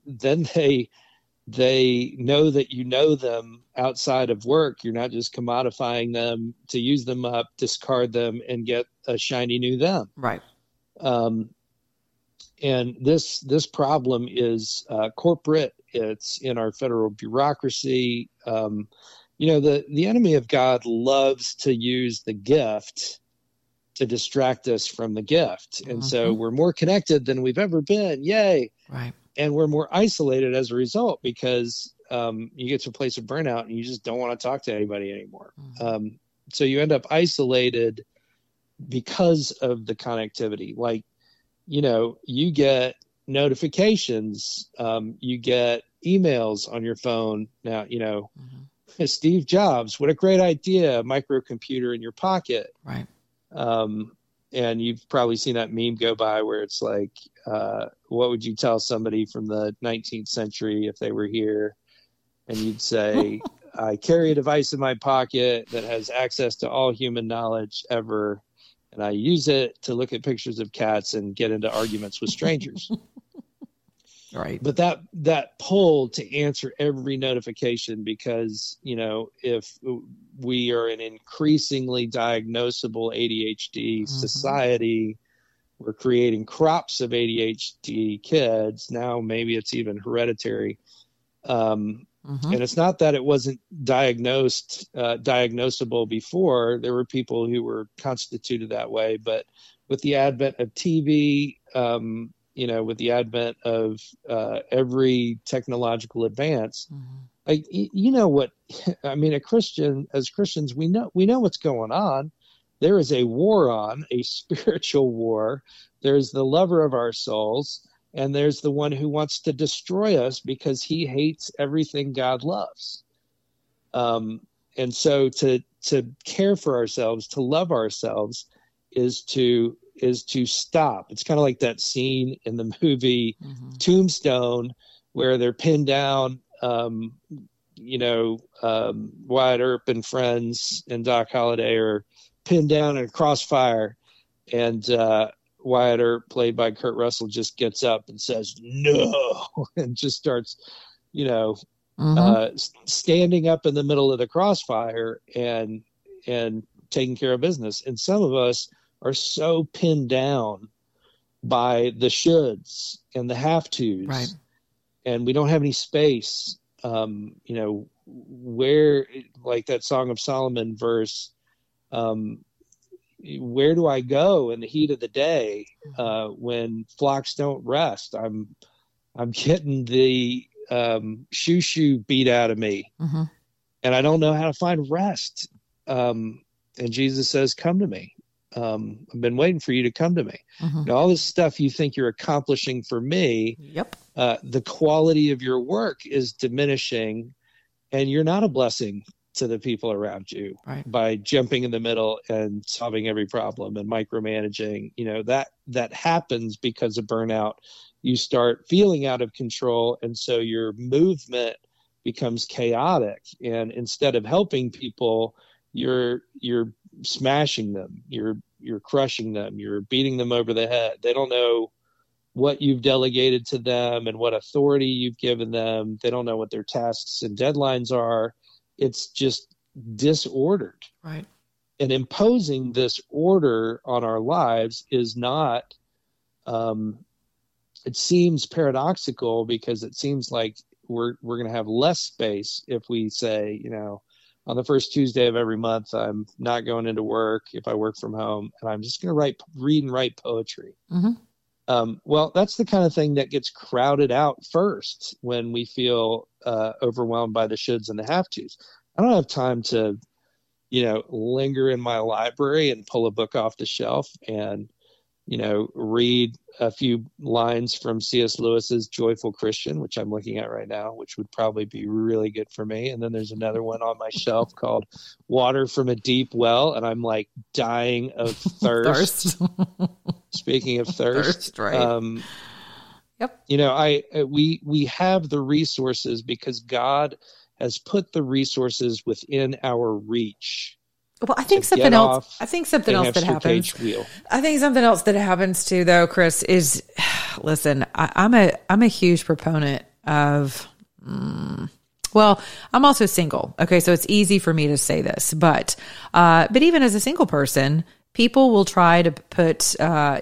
they know that you know them outside of work. You're not just commodifying them to use them up, discard them, and get a shiny new them. Right. And this problem is corporate. It's in our federal bureaucracy. The enemy of God loves to use the gift to distract us from the gift. And so we're more connected than we've ever been. Yay. Right. And we're more isolated as a result, because you get to a place of burnout and you just don't want to talk to anybody anymore. So you end up isolated because of the connectivity. Like, you get notifications, you get emails on your phone now, Steve Jobs, what a great idea, a microcomputer in your pocket. Right. And you've probably seen that meme go by where it's like, what would you tell somebody from the 19th century if they were here? And you'd say, I carry a device in my pocket that has access to all human knowledge ever, and I use it to look at pictures of cats and get into arguments with strangers. Right. But that pull to answer every notification, because, if we are an increasingly diagnosable ADHD society, we're creating crops of ADHD kids. Now maybe it's even hereditary. And it's not that it wasn't diagnosable before. There were people who were constituted that way, but with the advent of TV, with the advent of every technological advance, as Christians, we know what's going on. There is a war on, a spiritual war. There's the lover of our souls, and there's the one who wants to destroy us because he hates everything God loves. And so to care for ourselves, to love ourselves, is to stop. It's kind of like that scene in the movie Tombstone where they're pinned down, Wyatt Earp and friends and Doc Holliday are pinned down in a crossfire, and Wyatt Earp, played by Kurt Russell, just gets up and says, no, and just starts, standing up in the middle of the crossfire and taking care of business. And some of us are so pinned down by the shoulds and the have-tos, right, and we don't have any space. Where, like that Song of Solomon verse, where do I go in the heat of the day when flocks don't rest? I'm getting the shoo beat out of me, and I don't know how to find rest. And Jesus says, "Come to me. I've been waiting for you to come to me." Now, all this stuff you think you're accomplishing for me, the quality of your work is diminishing, and you're not a blessing to the people around you by jumping in the middle and solving every problem and micromanaging. That happens because of burnout. You start feeling out of control, and so your movement becomes chaotic. And instead of helping people, you're smashing them, you're crushing them, you're beating them over the head. They don't know what you've delegated to them and what authority you've given them. They don't know what their tasks and deadlines are. It's just disordered. Right. And imposing this order on our lives is not, it seems paradoxical, because it seems like we're going to have less space if we say, on the first Tuesday of every month, I'm not going into work if I work from home, and I'm just going to read and write poetry. Well, that's the kind of thing that gets crowded out first when we feel overwhelmed by the shoulds and the have-tos. I don't have time to, linger in my library and pull a book off the shelf and, read a few lines from C.S. Lewis's Joyful Christian, which I'm looking at right now, which would probably be really good for me. And then there's another one on my shelf called Water from a Deep Well, and I'm like dying of thirst. Speaking of thirst, right? Yep. We have the resources because God has put the resources within our reach. Well, I think something else that happens. I think something else that happens too, though, Chris, is, listen, I'm a huge proponent of, well, I'm also single. Okay. So it's easy for me to say this, but even as a single person, people will try to put,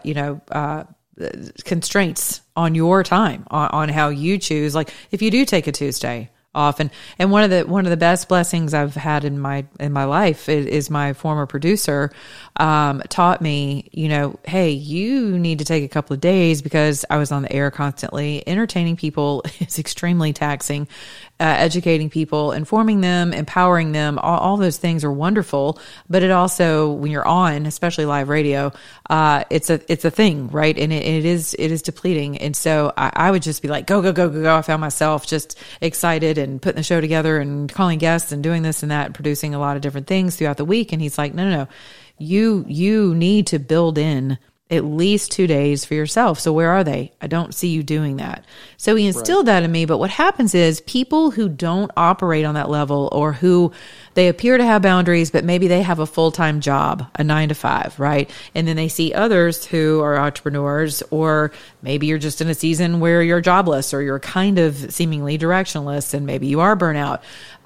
constraints on your time, on how you choose. Like if you do take a Tuesday off, and one of the best blessings I've had in my life is my former producer taught me, hey, you need to take a couple of days, because I was on the air constantly. Entertaining people is extremely taxing. Educating people, informing them, empowering them, all those things are wonderful. But it also, when you're on, especially live radio, it's a thing, right? And it is depleting. And so I would just be like, go. I found myself just excited and putting the show together and calling guests and doing this and that, and producing a lot of different things throughout the week. And he's like, no. You need to build in at least 2 days for yourself. So where are they? I don't see you doing that. So he instilled that in me. But what happens is people who don't operate on that level, or who they appear to have boundaries, but maybe they have a full-time job, a 9 to 5, right? And then they see others who are entrepreneurs, or maybe you're just in a season where you're jobless, or you're kind of seemingly directionless, and maybe you are burnout.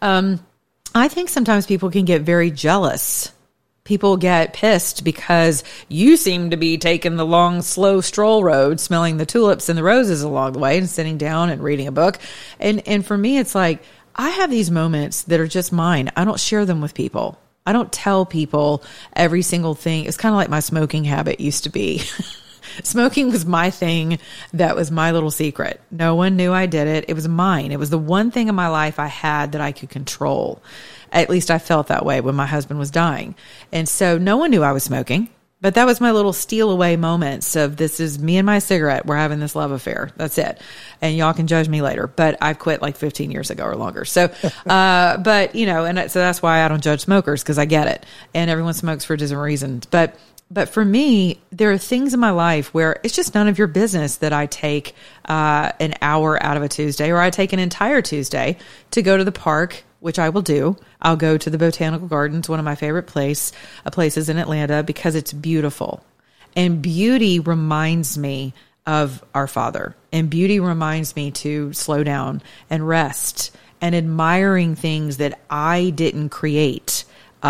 I think sometimes people can get very jealous. People get pissed because you seem to be taking the long, slow stroll road, smelling the tulips and the roses along the way, and sitting down and reading a book. And for me, it's like, I have these moments that are just mine. I don't share them with people. I don't tell people every single thing. It's kind of like my smoking habit used to be. Smoking was my thing. That was my little secret. No one knew I did it. It was mine. It was the one thing in my life I had that I could control. At least I felt that way when my husband was dying. And so no one knew I was smoking, but that was my little steal away moments of, this is me and my cigarette. We're having this love affair. That's it. And y'all can judge me later, but I've quit like 15 years ago or longer. So, but so that's why I don't judge smokers, because I get it. And everyone smokes for different reasons. But for me, there are things in my life where it's just none of your business that I take an hour out of a Tuesday, or I take an entire Tuesday to go to the park, which I will do. I'll go to the Botanical Gardens, one of my favorite places in Atlanta, because it's beautiful. And beauty reminds me of our Father. And beauty reminds me to slow down and rest, and admiring things that I didn't create.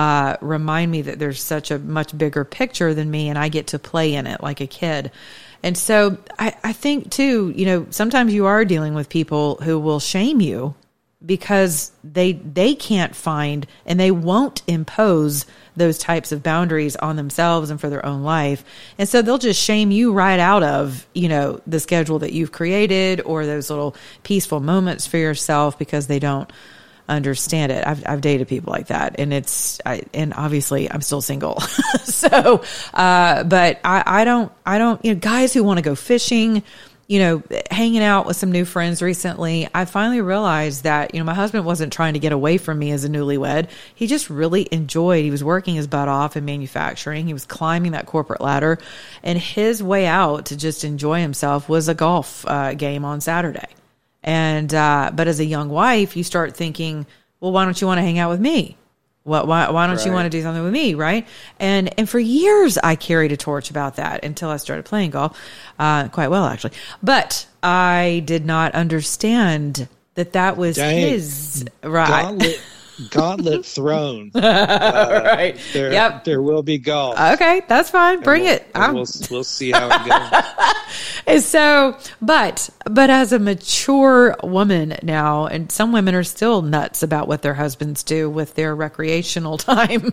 Remind me that there's such a much bigger picture than me, and I get to play in it like a kid. And so I think too, sometimes you are dealing with people who will shame you because they can't find, and they won't impose those types of boundaries on themselves and for their own life. And so they'll just shame you right out of, the schedule that you've created, or those little peaceful moments for yourself, because they don't understand it. I've dated people like that, and and obviously I'm still single. So, but I don't, guys who want to go fishing, hanging out with some new friends recently, I finally realized that, my husband wasn't trying to get away from me as a newlywed. He just really enjoyed, he was working his butt off in manufacturing. He was climbing that corporate ladder, and his way out to just enjoy himself was a golf game on Saturday. And, but as a young wife, you start thinking, well, why don't you want to hang out with me? Why don't you want to do something with me? Right. And for years I carried a torch about that until I started playing golf, quite well, actually. But I did not understand that was his right. Gauntlet thrown. Right. There will be golf. Okay, that's fine. Bring it. We'll see how it goes. And so, but as a mature woman now, and some women are still nuts about what their husbands do with their recreational time,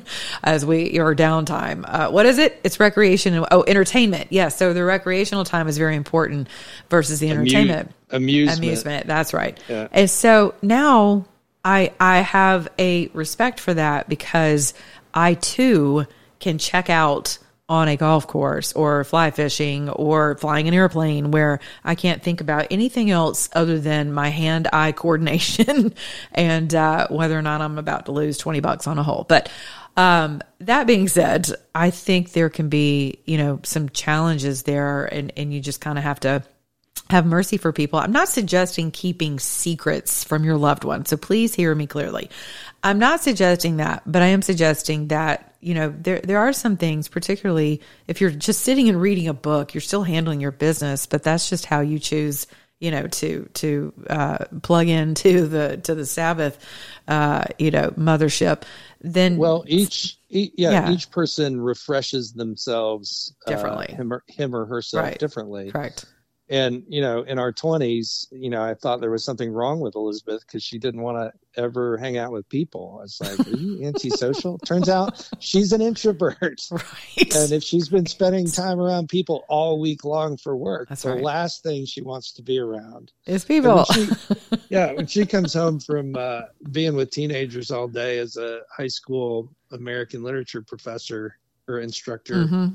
or downtime. What is it? It's recreation. Entertainment. Yes. So the recreational time is very important versus the entertainment. Amusement. That's right. Yeah. And so now I have a respect for that, because I too can check out on a golf course or fly fishing or flying an airplane where I can't think about anything else other than my hand-eye coordination and whether or not I'm about to lose $20 on a hole. But that being said, I think there can be, some challenges there, and you just kind of have to have mercy for people. I'm not suggesting keeping secrets from your loved one, so please hear me clearly. I'm not suggesting that, but I am suggesting that, there are some things, particularly if you're just sitting and reading a book, you're still handling your business, but that's just how you choose, to plug into the Sabbath, mothership. Then, well, each person refreshes themselves differently, him or herself differently. Correct. And, in our 20s, I thought there was something wrong with Elizabeth because she didn't want to ever hang out with people. I was like, are you antisocial? Turns out she's an introvert. Right. And if she's been spending time around people all week long for work, that's the right. last thing she wants to be around is people. When she comes home from being with teenagers all day as a high school American literature professor or instructor,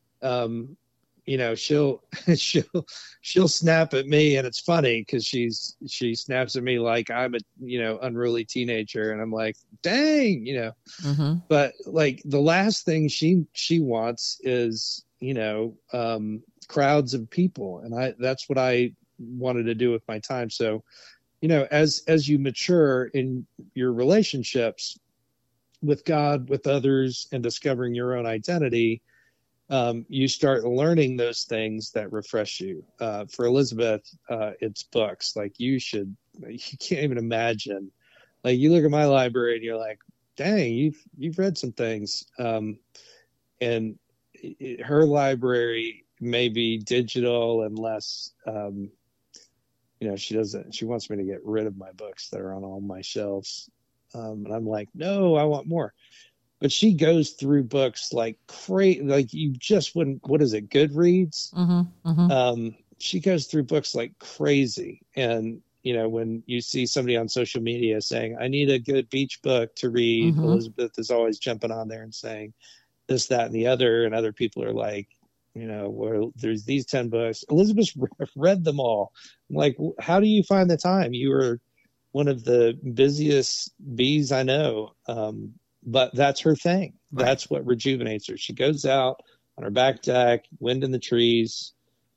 she'll snap at me, and it's funny because she snaps at me like I'm a unruly teenager, and I'm like, dang, but like the last thing she wants is crowds of people, and that's what I wanted to do with my time. So as you mature in your relationships with God, with others, and discovering your own identity, you start learning those things that refresh you. For Elizabeth, it's books. Like you can't even imagine. Like you look at my library and you're like, dang, you've read some things. And her library may be digital and less, she wants me to get rid of my books that are on all my shelves. And I'm like, no, I want more. But she goes through books like crazy, like you just wouldn't. What is it, Goodreads? She goes through books like crazy. And, when you see somebody on social media saying, I need a good beach book to read, Elizabeth is always jumping on there and saying this, that, and the other. And other people are like, well, there's these 10 books. Elizabeth's read them all. I'm like, how do you find the time? You are one of the busiest bees I know. But that's her thing. Right. That's what rejuvenates her. She goes out on her back deck, wind in the trees,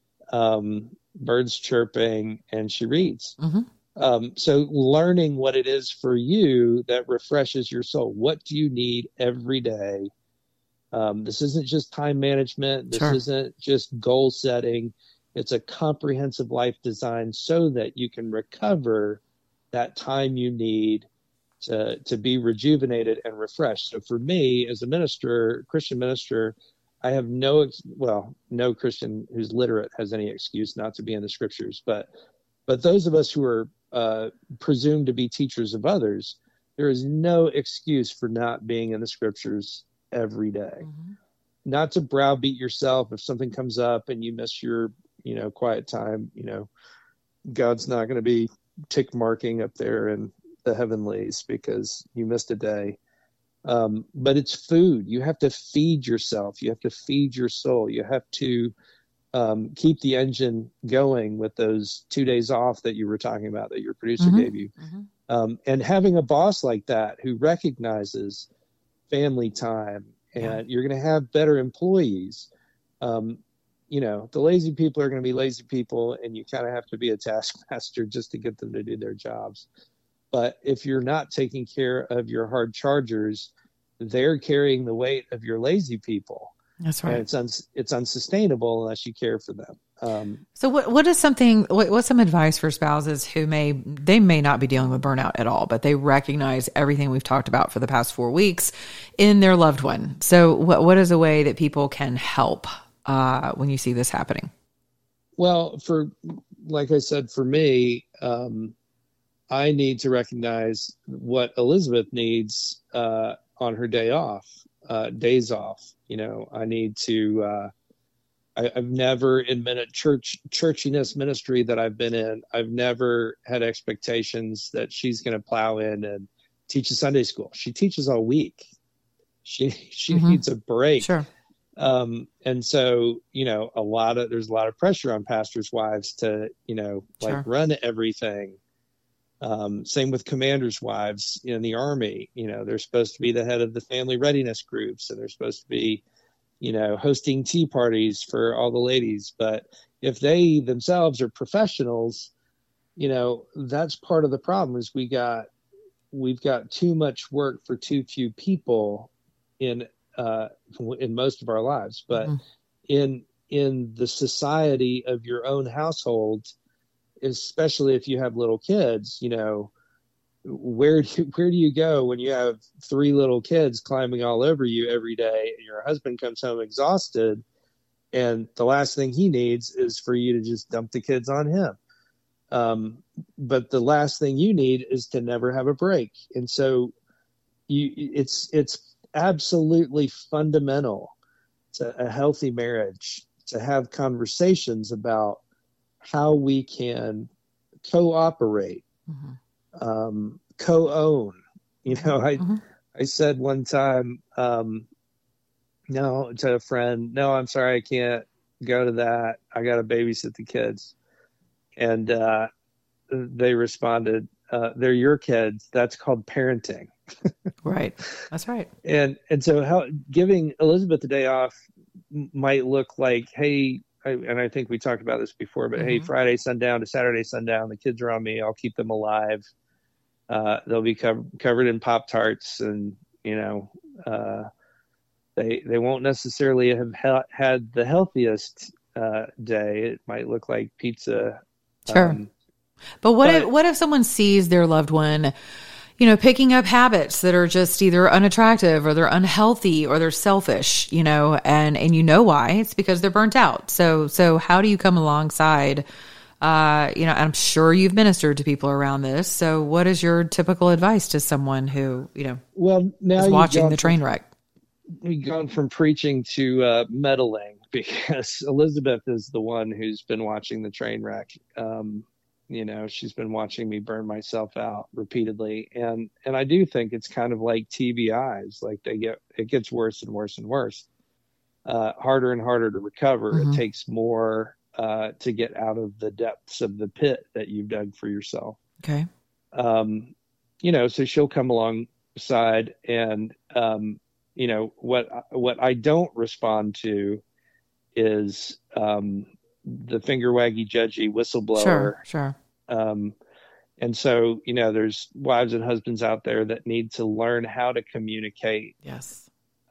birds chirping, and she reads. So learning what it is for you that refreshes your soul. What do you need every day? This isn't just time management. This isn't just goal setting. It's a comprehensive life design so that you can recover that time you need to be rejuvenated and refreshed. So for me, as a minister, Christian minister, I have no Christian who's literate has any excuse not to be in the scriptures. But those of us who are presumed to be teachers of others, there is no excuse for not being in the scriptures every day. Not to browbeat yourself if something comes up and you miss your, quiet time. God's not going to be tick marking up there and the heavenlies because you missed a day. But it's food. You have to feed yourself. You have to feed your soul. You have to keep the engine going with those 2 days off that you were talking about, that your producer gave you. And having a boss like that who recognizes family time, and you're going to have better employees. The lazy people are going to be lazy people, and you kind of have to be a taskmaster just to get them to do their jobs. But if you're not taking care of your hard chargers, they're carrying the weight of your lazy people. That's right. And it's unsustainable unless you care for them. So what's some advice for spouses who may not be dealing with burnout at all, but they recognize everything we've talked about for the past 4 weeks in their loved one? So what is a way that people can help when you see this happening? Well, like I said, for me, I need to recognize what Elizabeth needs on her days off. I need to. I've never, in churchiness ministry that I've been in, I've never had expectations that she's going to plow in and teach a Sunday school. She teaches all week. She needs a break. Sure. And so, there's a lot of pressure on pastors' wives to, Sure. run everything. Same with commanders' wives in the Army. They're supposed to be the head of the family readiness groups, and they're supposed to be, hosting tea parties for all the ladies. But if they themselves are professionals, that's part of the problem is we've got too much work for too few people in most of our lives. But in the society of your own household, especially if you have little kids, where do you go when you have 3 little kids climbing all over you every day and your husband comes home exhausted and the last thing he needs is for you to just dump the kids on him. But the last thing you need is to never have a break. And so it's absolutely fundamental to a healthy marriage to have conversations about how we can cooperate, co-own. I said one time, no, to a friend, no, I'm sorry, I can't go to that. I got to babysit the kids. And they responded, they're your kids. That's called parenting. Right. That's right. And so giving Elizabeth the day off might look like, hey, and I think we talked about this before, but hey, Friday sundown to Saturday sundown, the kids are on me. I'll keep them alive. They'll be covered in Pop-Tarts, and they won't necessarily have had the healthiest day. It might look like pizza. Sure. But what if someone sees their loved one, picking up habits that are just either unattractive or they're unhealthy or they're selfish, and why? It's because they're burnt out. So how do you come alongside, I'm sure you've ministered to people around this. So what is your typical advice to someone who, now is watching the train wreck? We've gone from preaching to meddling because Elizabeth is the one who's been watching the train wreck. She's been watching me burn myself out repeatedly. And I do think it's kind of like TBIs, like it gets worse and worse and worse, harder and harder to recover. It takes more to get out of the depths of the pit that you've dug for yourself. Okay. So she'll come alongside and, what I don't respond to is, the finger waggy, judgy whistleblower. Sure. And so, there's wives and husbands out there that need to learn how to communicate. Yes.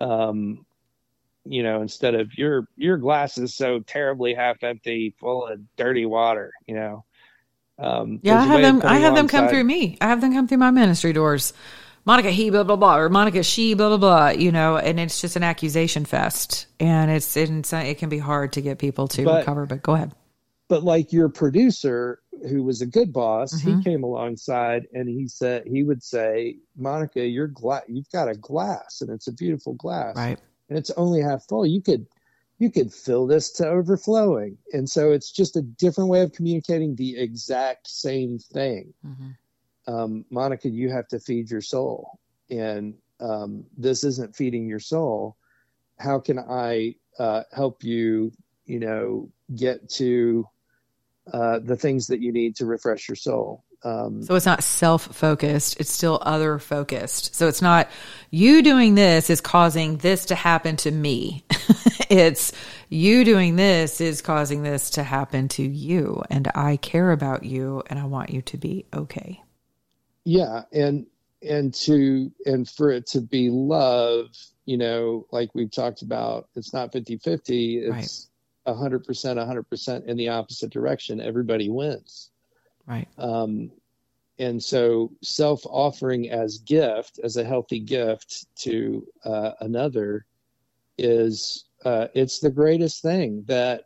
Instead of your glass is so terribly half empty, full of dirty water, I have them come through me. I have them come through my ministry doors. Monica, he, blah, blah, blah, or Monica, she, blah, blah, blah, and it's just an accusation fest. And it can be hard to get people to recover, but go ahead. But like your producer, who was a good boss, he came alongside and he would say, Monica, you've got a glass and it's a beautiful glass. Right. And it's only half full. You could fill this to overflowing. And so it's just a different way of communicating the exact same thing. Monica, you have to feed your soul, and this isn't feeding your soul. How can I help you, get to the things that you need to refresh your soul? So it's not self-focused. It's still other-focused. So it's not you doing this is causing this to happen to me. It's you doing this is causing this to happen to you. And I care about you and I want you to be okay. Yeah. And for it to be love, like we've talked about, it's not 50-50. It's 100% in the opposite direction. Everybody wins. Right. And so self-offering as a healthy gift to another is, it's the greatest thing that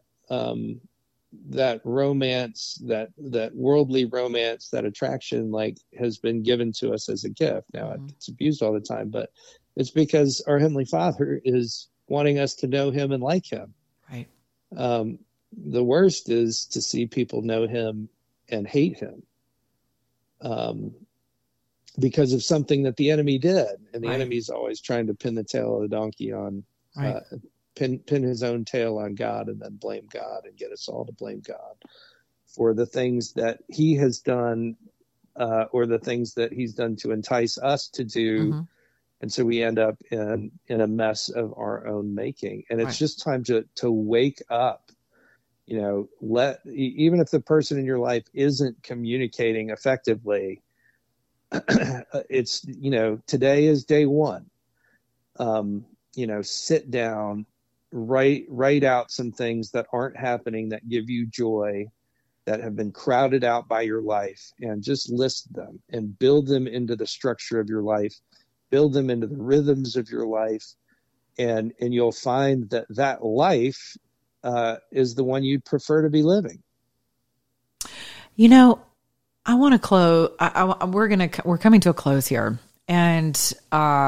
romance, that worldly romance, that attraction, has been given to us as a gift. Now it's abused all the time, but it's because our Heavenly Father is wanting us to know Him and like Him. Right. The worst is to see people know Him and hate Him. because of something that the enemy did. And the enemy's always trying to pin the tail of the donkey on, pin his own tail on God, and then blame God and get us all to blame God for the things that he has done, or the things that he's done to entice us to do. Mm-hmm. And so we end up in a mess of our own making. And it's just time to wake up. Even if the person in your life isn't communicating effectively, it's, today is day one. Sit down, write out some things that aren't happening, that give you joy, that have been crowded out by your life, and just list them and build them into the structure of your life, build them into the rhythms of your life. And you'll find that life is the one you'd prefer to be living. I want to close. We're coming to a close here, but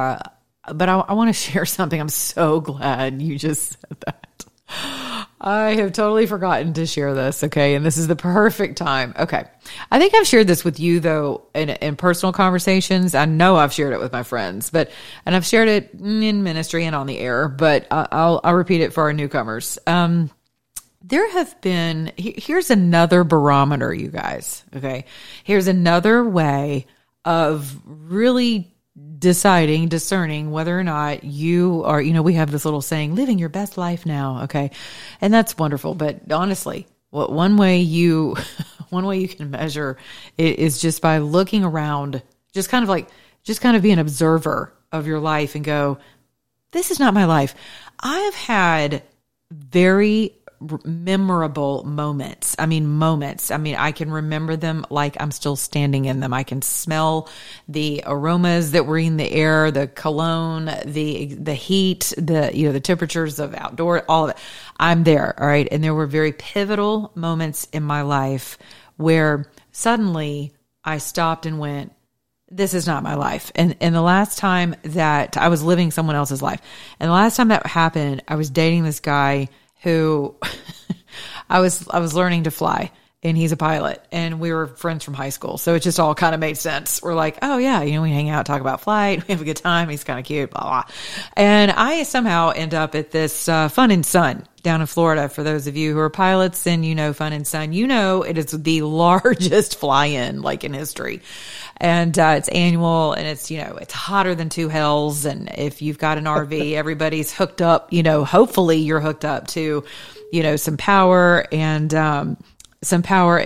I want to share something. I'm so glad you just said that. I have totally forgotten to share this. Okay. And this is the perfect time. Okay. I think I've shared this with you though, in personal conversations. I know I've shared it with my friends, and I've shared it in ministry and on the air, but I'll repeat it for our newcomers. There have been, here's another barometer, you guys. Okay. Here's another way of really discerning whether or not you are, we have this little saying, living your best life now. Okay. And that's wonderful. But honestly, one way you can measure it is just by looking around, just kind of be an observer of your life and go, this is not my life. I have had very memorable moments. I can remember them like I'm still standing in them. I can smell the aromas that were in the air, the cologne, the heat, the temperatures of outdoor, all of it. I'm there. All right. And there were very pivotal moments in my life where suddenly I stopped and went, this is not my life. And the last time that I was living someone else's life, and the last time that happened, I was dating this guy who I was learning to fly, and he's a pilot, and we were friends from high school. So it just all kind of made sense. We're like, oh yeah, we hang out, talk about flight, we have a good time. He's kind of cute, blah, blah. And I somehow end up at this Fun and Sun down in Florida. For those of you who are pilots and Fun and Sun, it is the largest fly-in in history. And it's annual, and it's, it's hotter than two hells. And if you've got an RV, everybody's hooked up, hopefully you're hooked up to, some power and some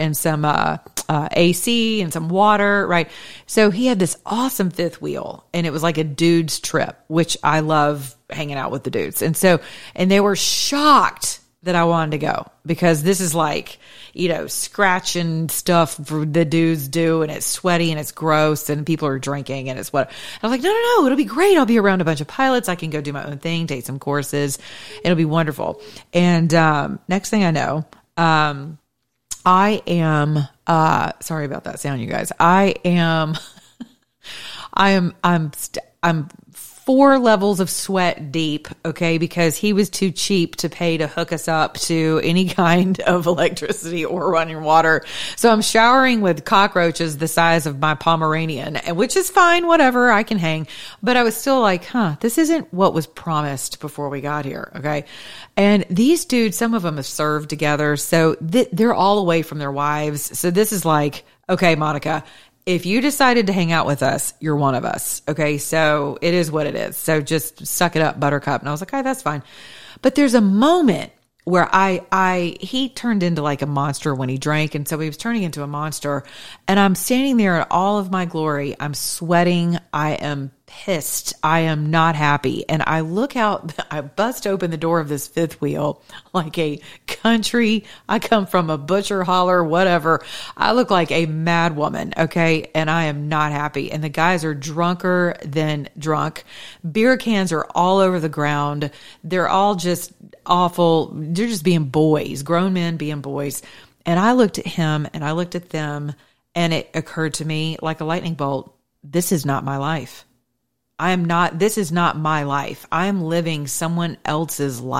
AC and some water, right? So he had this awesome fifth wheel, and it was like a dude's trip, which I love hanging out with the dudes. And they were shocked that I wanted to go, because this is scratching stuff the dudes do, and it's sweaty and it's gross and people are drinking and it's what. I was like, no, it'll be great. I'll be around a bunch of pilots. I can go do my own thing, take some courses. It'll be wonderful. And next thing I know, I am, sorry about that sound, you guys. I'm 4 levels of sweat deep, okay, because he was too cheap to pay to hook us up to any kind of electricity or running water. So I'm showering with cockroaches the size of my Pomeranian, which is fine, whatever, I can hang. But I was still like, this isn't what was promised before we got here, okay? And these dudes, some of them have served together, so they're all away from their wives. So this is like, okay, Monica, if you decided to hang out with us, you're one of us. Okay. So it is what it is. So just suck it up, buttercup. And I was like, that's fine. But there's a moment where he turned into like a monster when he drank. And so he was turning into a monster, and I'm standing there in all of my glory. I'm sweating. I am pissed. I am not happy. And I look out, I bust open the door of this fifth wheel like a country. I come from a butcher holler, whatever. I look like a mad woman. Okay. And I am not happy. And the guys are drunker than drunk. Beer cans are all over the ground. They're all just awful. They're just being boys, grown men being boys. And I looked at him and I looked at them, and it occurred to me like a lightning bolt. This is not my life. This is not my life. I am living someone else's life.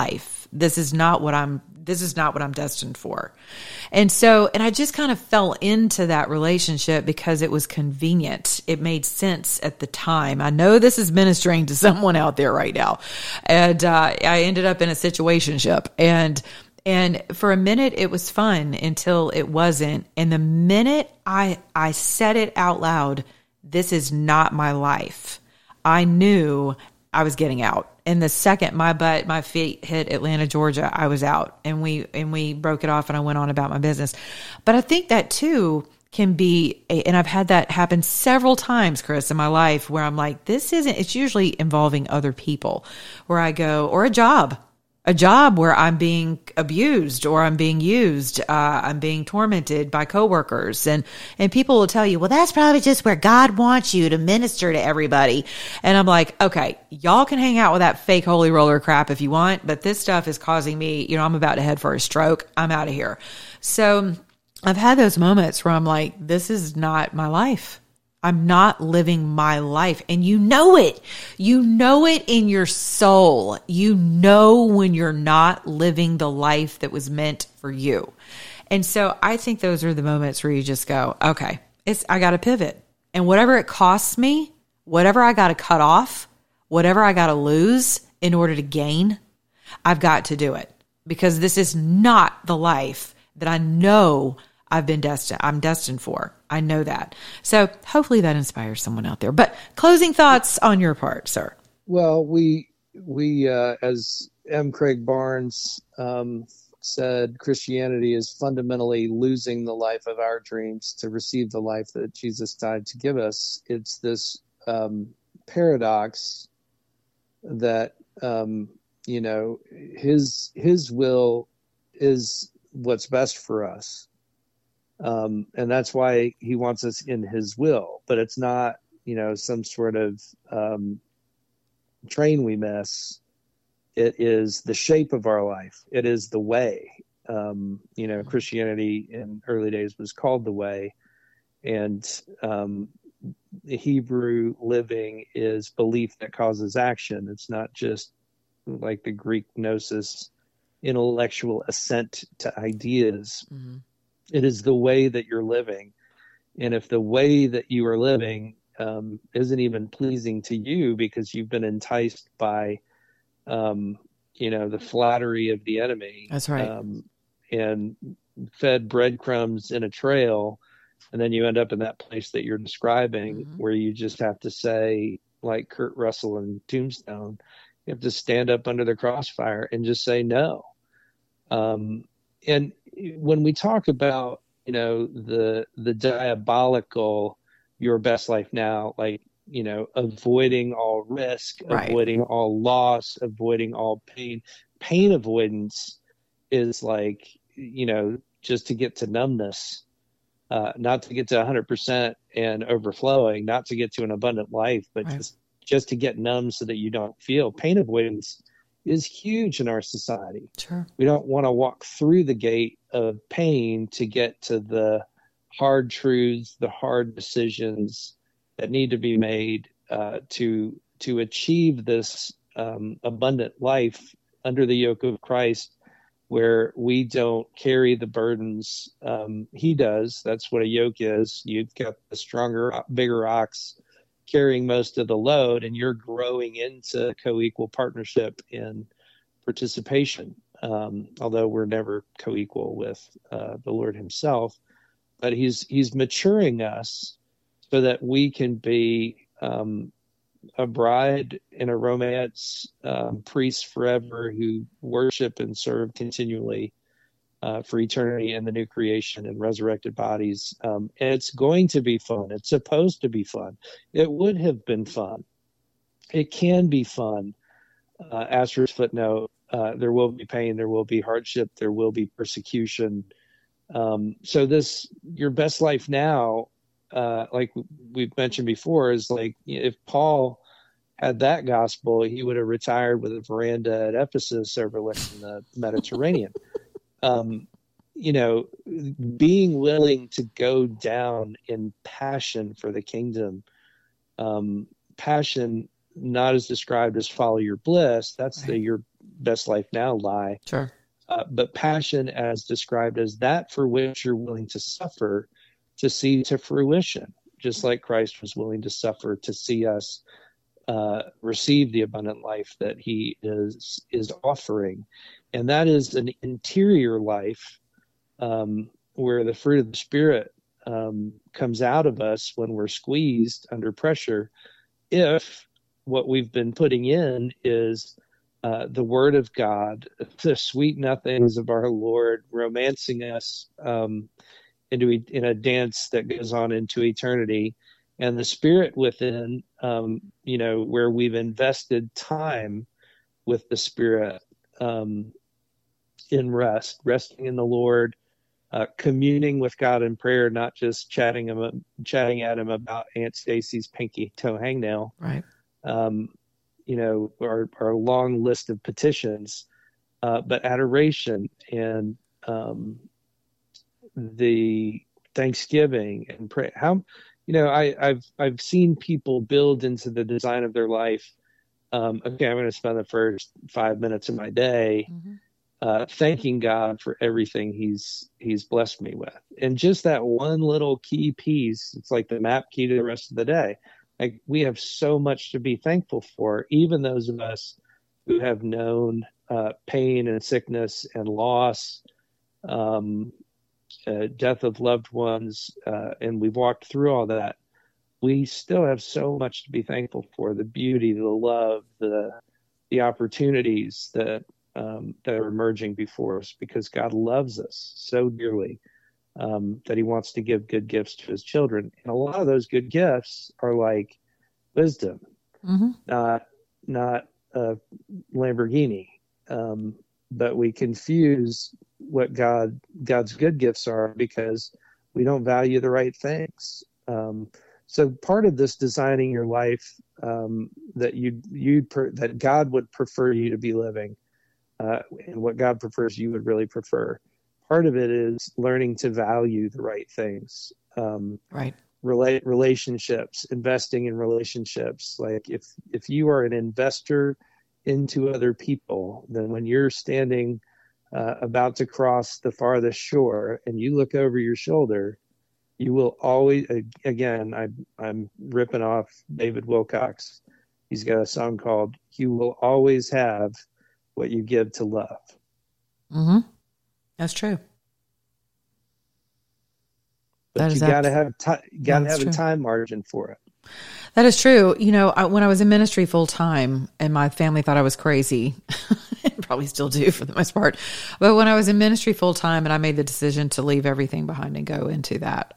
This is not what I'm destined for. And I just kind of fell into that relationship because it was convenient. It made sense at the time. I know this is ministering to someone out there right now. And I ended up in a situationship, and for a minute it was fun until it wasn't. And the minute I said it out loud, this is not my life, I knew I was getting out. And the second my feet hit Atlanta, Georgia, I was out, and we broke it off, and I went on about my business. But I think that too can be, and I've had that happen several times, Chris, in my life, where I'm like, it's usually involving other people, where I go, or a job where I'm being abused or I'm being used, I'm being tormented by coworkers, and people will tell you, well, that's probably just where God wants you to minister to everybody. And I'm like, okay, y'all can hang out with that fake holy roller crap if you want, but this stuff is causing me, I'm about to head for a stroke. I'm out of here. So I've had those moments where I'm like, this is not my life. I'm not living my life. And you know it. You know it in your soul. You know when you're not living the life that was meant for you. And so I think those are the moments where you just go, okay, I got to pivot. And whatever it costs me, whatever I got to cut off, whatever I got to lose in order to gain, I've got to do it, because this is not the life that I know I'm destined for. I know that. So hopefully that inspires someone out there. But closing thoughts on your part, sir. Well, we as M. Craig Barnes said, Christianity is fundamentally losing the life of our dreams to receive the life that Jesus died to give us. It's this paradox that his will is what's best for us. And that's why he wants us in his will, but it's not, some sort of train we miss. It is the shape of our life. It is the way. Christianity in early days was called the way, and the Hebrew living is belief that causes action. It's not just like the Greek gnosis, intellectual assent to ideas. Mm-hmm. It is the way that you're living. And if the way that you are living isn't even pleasing to you because you've been enticed by, the flattery of the enemy. That's right. And fed breadcrumbs in a trail, and then you end up in that place that you're describing, mm-hmm. where you just have to say, like Kurt Russell in Tombstone, you have to stand up under the crossfire and just say no. And when we talk about, the diabolical, your best life now, like, avoiding all risk, right. avoiding all loss, avoiding all pain avoidance is like, just to get to numbness, not to get to 100% and overflowing, not to get to an abundant life, but right. just to get numb so that you don't feel. Pain avoidance is huge in our society. Sure. We don't want to walk through the gate of pain to get to the hard truths, the hard decisions that need to be made to achieve this abundant life under the yoke of Christ, where we don't carry the burdens he does. That's what a yoke is. You've got the stronger, bigger ox carrying most of the load, and you're growing into co-equal partnership and participation. Although we're never co-equal with the Lord himself, but he's maturing us so that we can be a bride in a romance, priests forever who worship and serve continually for eternity in the new creation and resurrected bodies. And it's going to be fun. It's supposed to be fun. It would have been fun. It can be fun. Asterisk footnote, there will be pain, there will be hardship, there will be persecution. So your best life now, like we've mentioned before, is like, if Paul had that gospel, he would have retired with a veranda at Ephesus overlooking the Mediterranean. Being willing to go down in passion for the kingdom, passion not as described as follow your bliss. That's right. best life now lie. Sure. But passion as described as that for which you're willing to suffer to see to fruition, just like Christ was willing to suffer to see us receive the abundant life that he is offering. And that is an interior life where the fruit of the Spirit comes out of us when we're squeezed under pressure, if what we've been putting in is the Word of God, the sweet nothings of our Lord, romancing us in a dance that goes on into eternity, and the Spirit within, where we've invested time with the Spirit in resting in the Lord, communing with God in prayer, not just chatting at him about Aunt Stacy's pinky toe hangnail. Right. Our long list of petitions, but adoration and the thanksgiving and pray. I've seen people build into the design of their life. Okay, I'm going to spend the first 5 minutes of my day thanking God for everything He's blessed me with, and just that one little key piece. It's like the map key to the rest of the day. Like, we have so much to be thankful for, even those of us who have known pain and sickness and loss, death of loved ones, and we've walked through all that. We still have so much to be thankful for: the beauty, the love, the opportunities that are emerging before us, because God loves us so dearly. That he wants to give good gifts to his children. And a lot of those good gifts are like wisdom, not a Lamborghini. But we confuse what God's good gifts are because we don't value the right things. So part of this designing your life that God would prefer you to be living, and what God prefers you would really prefer. Part of it is learning to value the right things. Right. Relationships, investing in relationships. Like if you are an investor into other people, then when you're standing about to cross the farthest shore and you look over your shoulder, you will always, again, I'm ripping off David Wilcox. He's got a song called "You Will Always Have What You Give to Love." Mm-hmm. That's true. But you got to have a time margin for it. That is true. When I was in ministry full time, and my family thought I was crazy, probably still do for the most part. But when I was in ministry full time, and I made the decision to leave everything behind and go into that,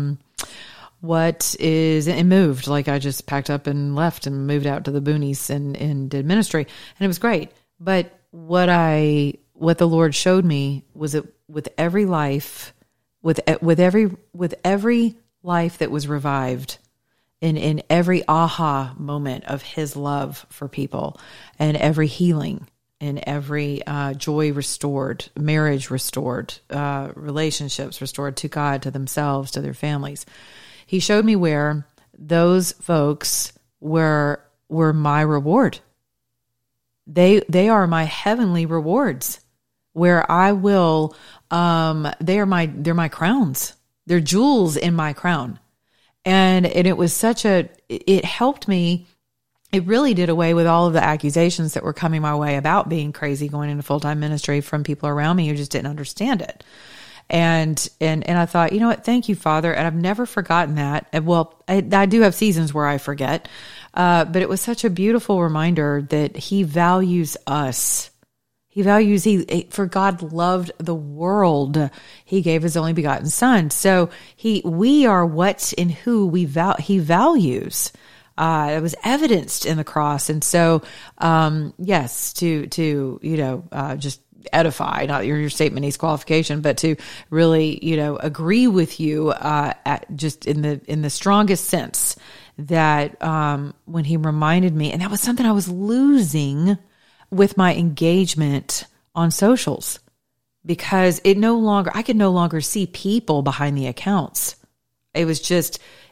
and moved. Like, I just packed up and left and moved out to the boonies and did ministry, and it was great. But what the Lord showed me was that with every life, with every life that was revived, in every aha moment of his love for people, and every healing, and every joy restored, marriage restored, relationships restored to God, to themselves, to their families, he showed me where those folks were my reward. They are my heavenly rewards, where I will, they're my crowns. They're jewels in my crown. And it was it helped me. It really did away with all of the accusations that were coming my way about being crazy going into full-time ministry from people around me who just didn't understand it. And I thought, you know what? Thank you, Father. And I've never forgotten that. And well, I do have seasons where I forget. But it was such a beautiful reminder that he values us. For God loved the world. He gave his only begotten son. So we are what and who he values. It was evidenced in the cross. And so, yes, to just edify, not your statement needs qualification, but to really, agree with you, just in the strongest sense that, when he reminded me, and that was something I was losing with my engagement on socials, because I could no longer see people behind the accounts. It was just,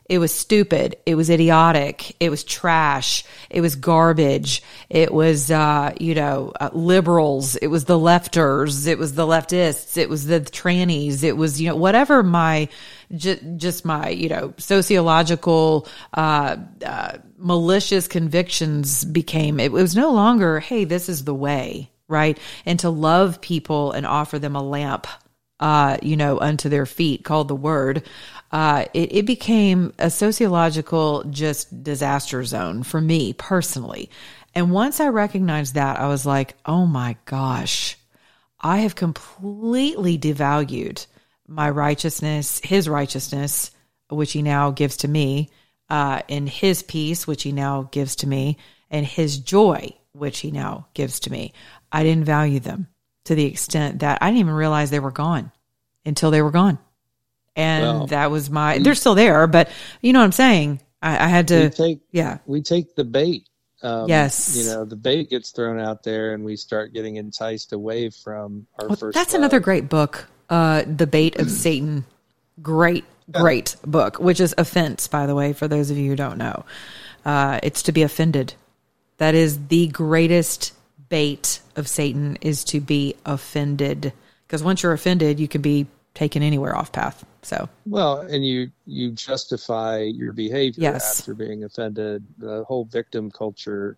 It was stupid. It was idiotic. It was trash. It was garbage. It was, liberals. It was the lefters. It was the leftists. It was the trannies. It was, whatever my, just my, sociological, malicious convictions became. It was no longer, hey, this is the way, right? And to love people and offer them a lamp, unto their feet, called the Word. It became a sociological just disaster zone for me personally. And once I recognized that, I was like, oh my gosh, I have completely devalued my righteousness, his righteousness, which he now gives to me, and his peace, which he now gives to me, and his joy, which he now gives to me. I didn't value them to the extent that I didn't even realize they were gone until they were gone. And that was they're still there, but you know what I'm saying? I had to, we take the bait. Yes. The bait gets thrown out there and we start getting enticed away from our first That's love. another great book. The Bait of Satan. Great book, which is offense, by the way, for those of you who don't know. It's to be offended. That is the greatest bait of Satan, is to be offended. Because once you're offended, you can be taken anywhere off path. So and you justify your behavior after being offended. The whole victim culture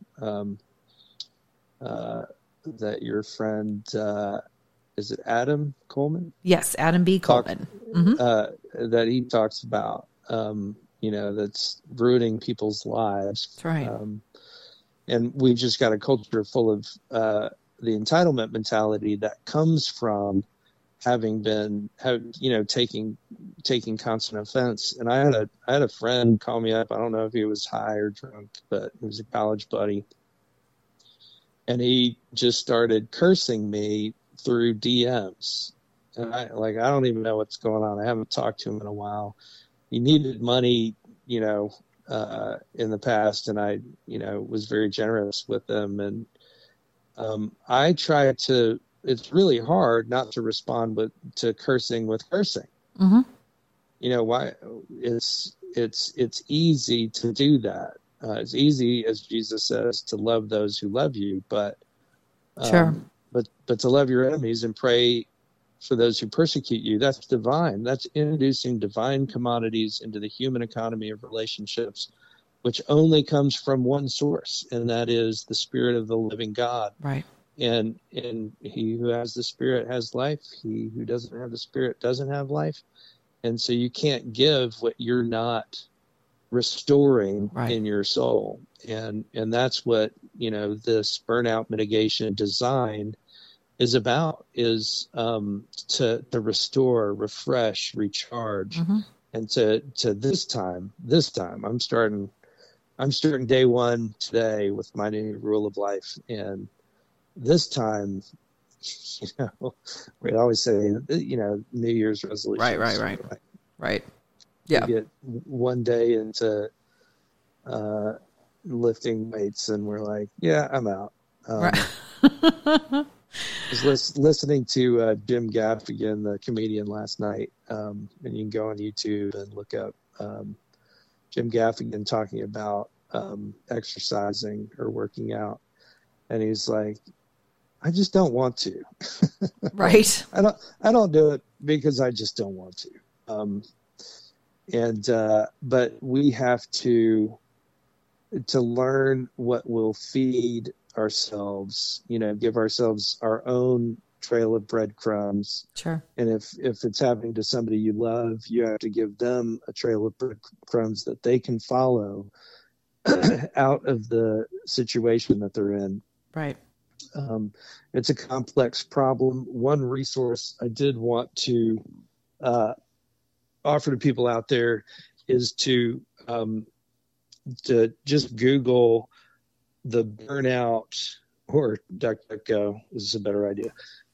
that your friend is it Adam Coleman? Yes, Adam B. Coleman. That he talks about. That's ruining people's lives. That's right. And we've just got a culture full of the entitlement mentality that comes from having been, taking constant offense. And I had a friend call me up. I don't know if he was high or drunk, but he was a college buddy. And he just started cursing me through DMs. And I don't even know what's going on. I haven't talked to him in a while. He needed money, in the past, and I, was very generous with them. And I try to, it's really hard not to respond to cursing with cursing. Mm-hmm. Why it's easy to do that. It's easy, as Jesus says, to love those who love you, but to love your enemies and pray for those who persecute you, that's divine. That's introducing divine commodities into the human economy of relationships, which only comes from one source, and that is the Spirit of the living God. Right. And he who has the Spirit has life. He who doesn't have the Spirit doesn't have life. And so you can't give what you're not restoring in your soul. And that's what, this burnout mitigation design is about, is to restore, refresh, recharge. Mm-hmm. And to this time, I'm starting day one today with my new rule of life. And this time, we always say, New Year's resolutions. Right. Yeah. We get one day into lifting weights and we're like, yeah, I'm out. Right. I was listening to Jim Gaffigan, the comedian, last night. And you can go on YouTube and look up Jim Gaffigan talking about exercising or working out. And he's like, I just don't want to. Right. I don't do it because I just don't want to. But we have to learn what will feed ourselves, give ourselves our own trail of breadcrumbs. Sure. And if it's happening to somebody you love, you have to give them a trail of breadcrumbs that they can follow out of the situation that they're in. Right. It's a complex problem. One resource I did want to offer to people out there is to just Google the burnout, or DuckDuckGo is a better idea.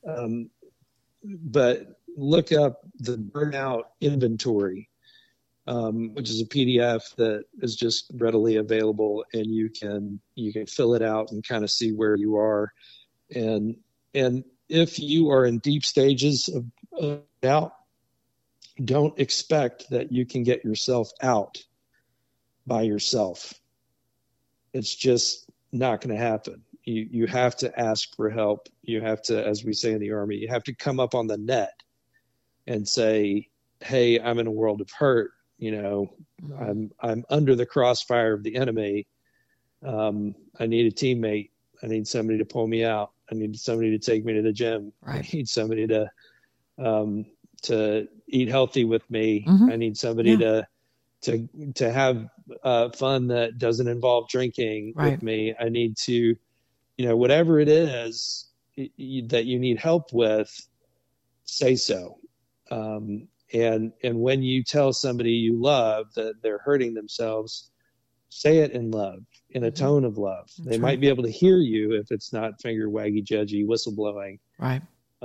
But look up the burnout inventory, which is a PDF that is just readily available, and you can fill it out and kind of see where you are. And if you are in deep stages of doubt, don't expect that you can get yourself out by yourself. It's just not going to happen. You have to ask for help. You have to, as we say in the Army, you have to come up on the net and say, hey, I'm in a world of hurt. I'm under the crossfire of the enemy. I need a teammate. I need somebody to pull me out. I need somebody to take me to the gym. Right. I need somebody to eat healthy with me. I need somebody to have fun that doesn't involve drinking with me. I need to, whatever it is that you need help with, say so. And when you tell somebody you love that they're hurting themselves, say it in love, in a tone of love. They might be able to hear you if it's not finger waggy, judgy, whistleblowing. Right.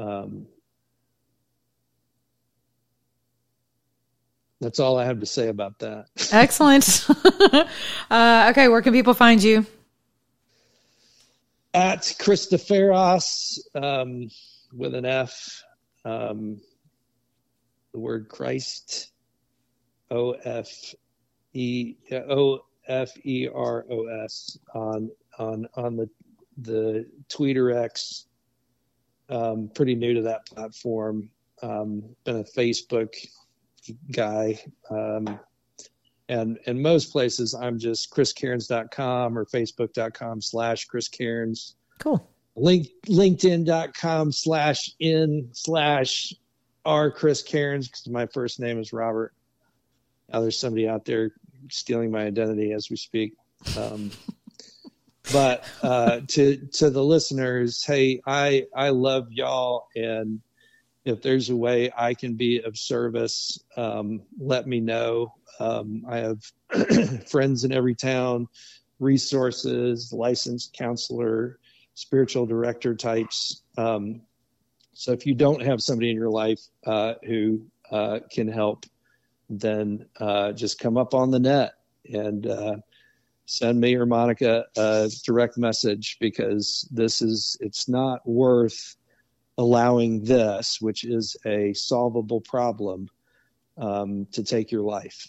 That's all I have to say about that. Excellent. Okay, where can people find you? At Christoferos, with an F, the word Christ, Oferos, on the Twitter X. Pretty new to that platform. Been a Facebook guy. And in most places, I'm just chriscairns.com or facebook.com/Chris Cairns. Cool. LinkedIn.com/in/R Chris Cairns, because my first name is Robert. Now there's somebody out there stealing my identity as we speak. But to the listeners, hey, I love y'all, and if there's a way I can be of service, let me know. I have friends in every town, resources, licensed counselor, spiritual director types. So if you don't have somebody in your life who can help, then just come up on the net and send me or Monica a direct message, because it's not worth allowing this, which is a solvable problem, to take your life.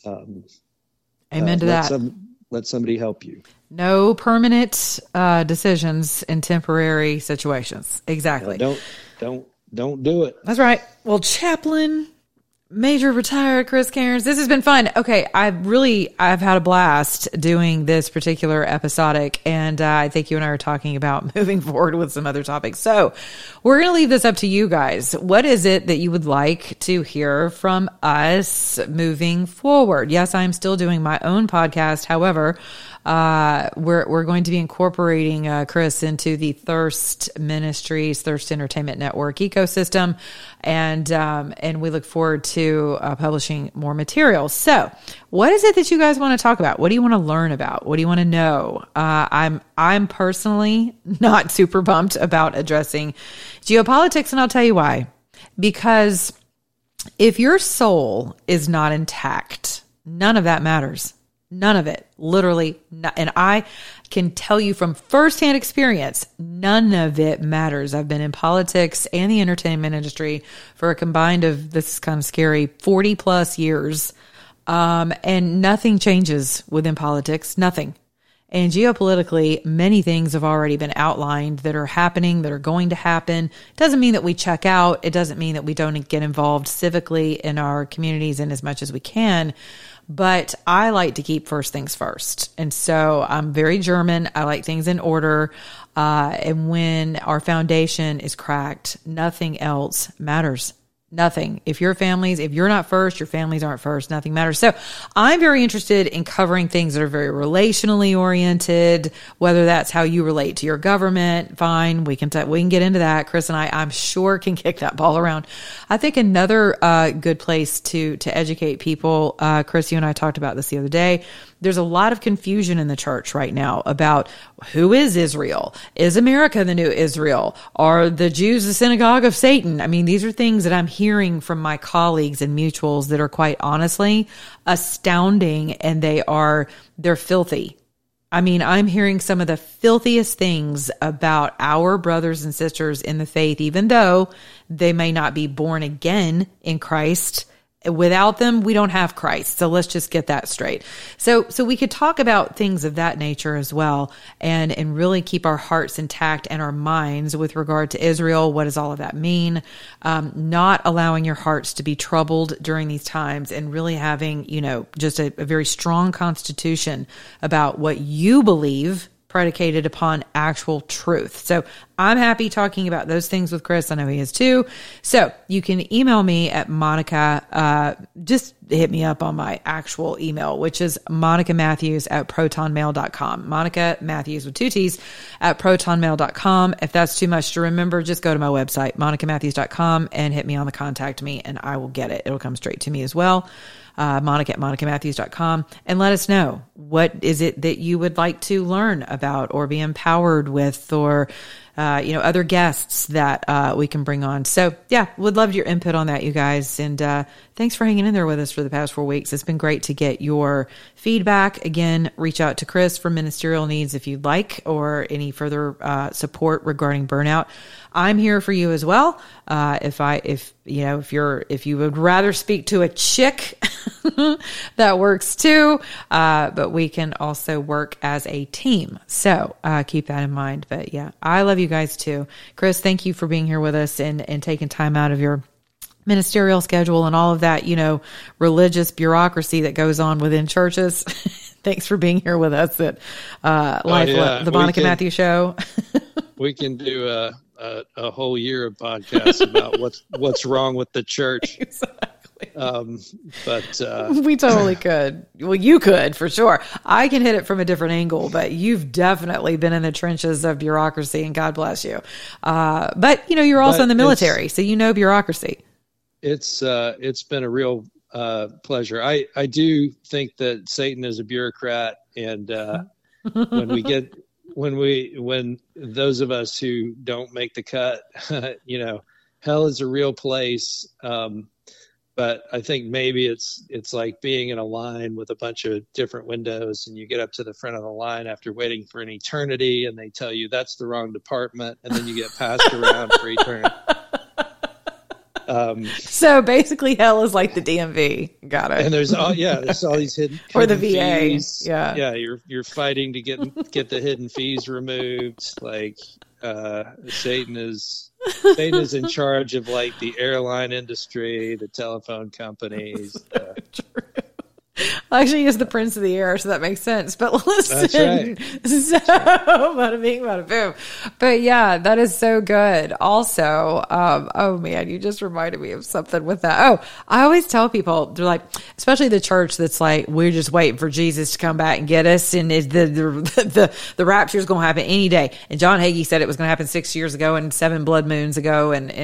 Amen to that. Let somebody help you. No permanent decisions in temporary situations. Exactly. Yeah, don't do it. That's right. Well, Chaplain, Major Retired Chris Cairns, this has been fun. Okay, I've had a blast doing this particular episodic, and I think you and I are talking about moving forward with some other topics. So we're going to leave this up to you guys. What is it that you would like to hear from us moving forward? Yes, I'm still doing my own podcast. However, we're going to be incorporating Chris into the Thirst Ministries, Thirst Entertainment Network ecosystem, and we look forward to publishing more material. So, what is it that you guys want to talk about? What do you want to learn about? What do you want to know? I'm personally not super pumped about addressing geopolitics, and I'll tell you why. Because if your soul is not intact, none of that matters. None of it, literally. And I can tell you from firsthand experience, none of it matters. I've been in politics and the entertainment industry for a combined of, this is kind of scary, 40 plus years. And nothing changes within politics, nothing. And geopolitically, many things have already been outlined that are happening, that are going to happen. It doesn't mean that we check out. It doesn't mean that we don't get involved civically in our communities in as much as we can. But I like to keep first things first. And so I'm very German. I like things in order. And when our foundation is cracked, nothing else matters. Nothing. If you're not first, your families aren't first, nothing matters. So I'm very interested in covering things that are very relationally oriented, whether that's how you relate to your government. Fine. We can get into that. Chris and I'm sure can kick that ball around. I think another good place to educate people, Chris, you and I talked about this the other day. There's a lot of confusion in the church right now about who is Israel? Is America the new Israel? Are the Jews the synagogue of Satan? I mean, these are things that I'm hearing from my colleagues and mutuals that are quite honestly astounding, and they're filthy. I mean, I'm hearing some of the filthiest things about our brothers and sisters in the faith, even though they may not be born again in Christ. Without them, we don't have Christ. So let's just get that straight. So we could talk about things of that nature as well, and really keep our hearts intact and our minds with regard to Israel. What does all of that mean? Not allowing your hearts to be troubled during these times, and really having, just a very strong constitution about what you believe, predicated upon actual truth. So I'm happy talking about those things with Chris. I know he is too. So you can email me at Monica. Just hit me up on my actual email, which is monicamatthews@protonmail.com. Monica Matthews with 2 T's at protonmail.com. If that's too much to remember, just go to my website, monicamatthews.com, and hit me on the contact me, and I will get it. It'll come straight to me as well. Monica at monicamatthews.com, and let us know, what is it that you would like to learn about or be empowered with, or other guests that we can bring on. So yeah, would love your input on that, you guys. And thanks for hanging in there with us for the past 4 weeks. It's been great to get your feedback. Again, reach out to Chris for ministerial needs if you'd like, or any further support regarding burnout. I'm here for you as well. If you would rather speak to a chick, that works too. But we can also work as a team. So keep that in mind. But yeah, I love you guys too. Chris, thank you for being here with us and taking time out of your ministerial schedule and all of that, religious bureaucracy that goes on within churches. Thanks for being here with us at the Monica Matthews Show. We can do a whole year of podcasts about what's wrong with the church. Exactly. But we totally could. Well, you could for sure. I can hit it from a different angle, but you've definitely been in the trenches of bureaucracy, and God bless you. But you're also in the military, so bureaucracy. It's been a real pleasure. I do think that Satan is a bureaucrat, and when those of us who don't make the cut, hell is a real place. But I think maybe it's like being in a line with a bunch of different windows, and you get up to the front of the line after waiting for an eternity, and they tell you that's the wrong department, and then you get passed around for eternity. So basically, hell is like the DMV. Got it. And there's all these hidden or the VA. Fees. Yeah. You're fighting to get the hidden fees removed. Like Satan is in charge of like the airline industry, the telephone companies. True. Actually, he's the prince of the air, so that makes sense. But listen, that's right. So bada bing, bada boom. But yeah, that is so good. Also, oh man, you just reminded me of something with that. Oh, I always tell people, they're like, especially the church that's like, we're just waiting for Jesus to come back and get us, and the rapture is going to happen any day. And John Hagee said it was going to happen 6 years ago and 7 blood moons ago, and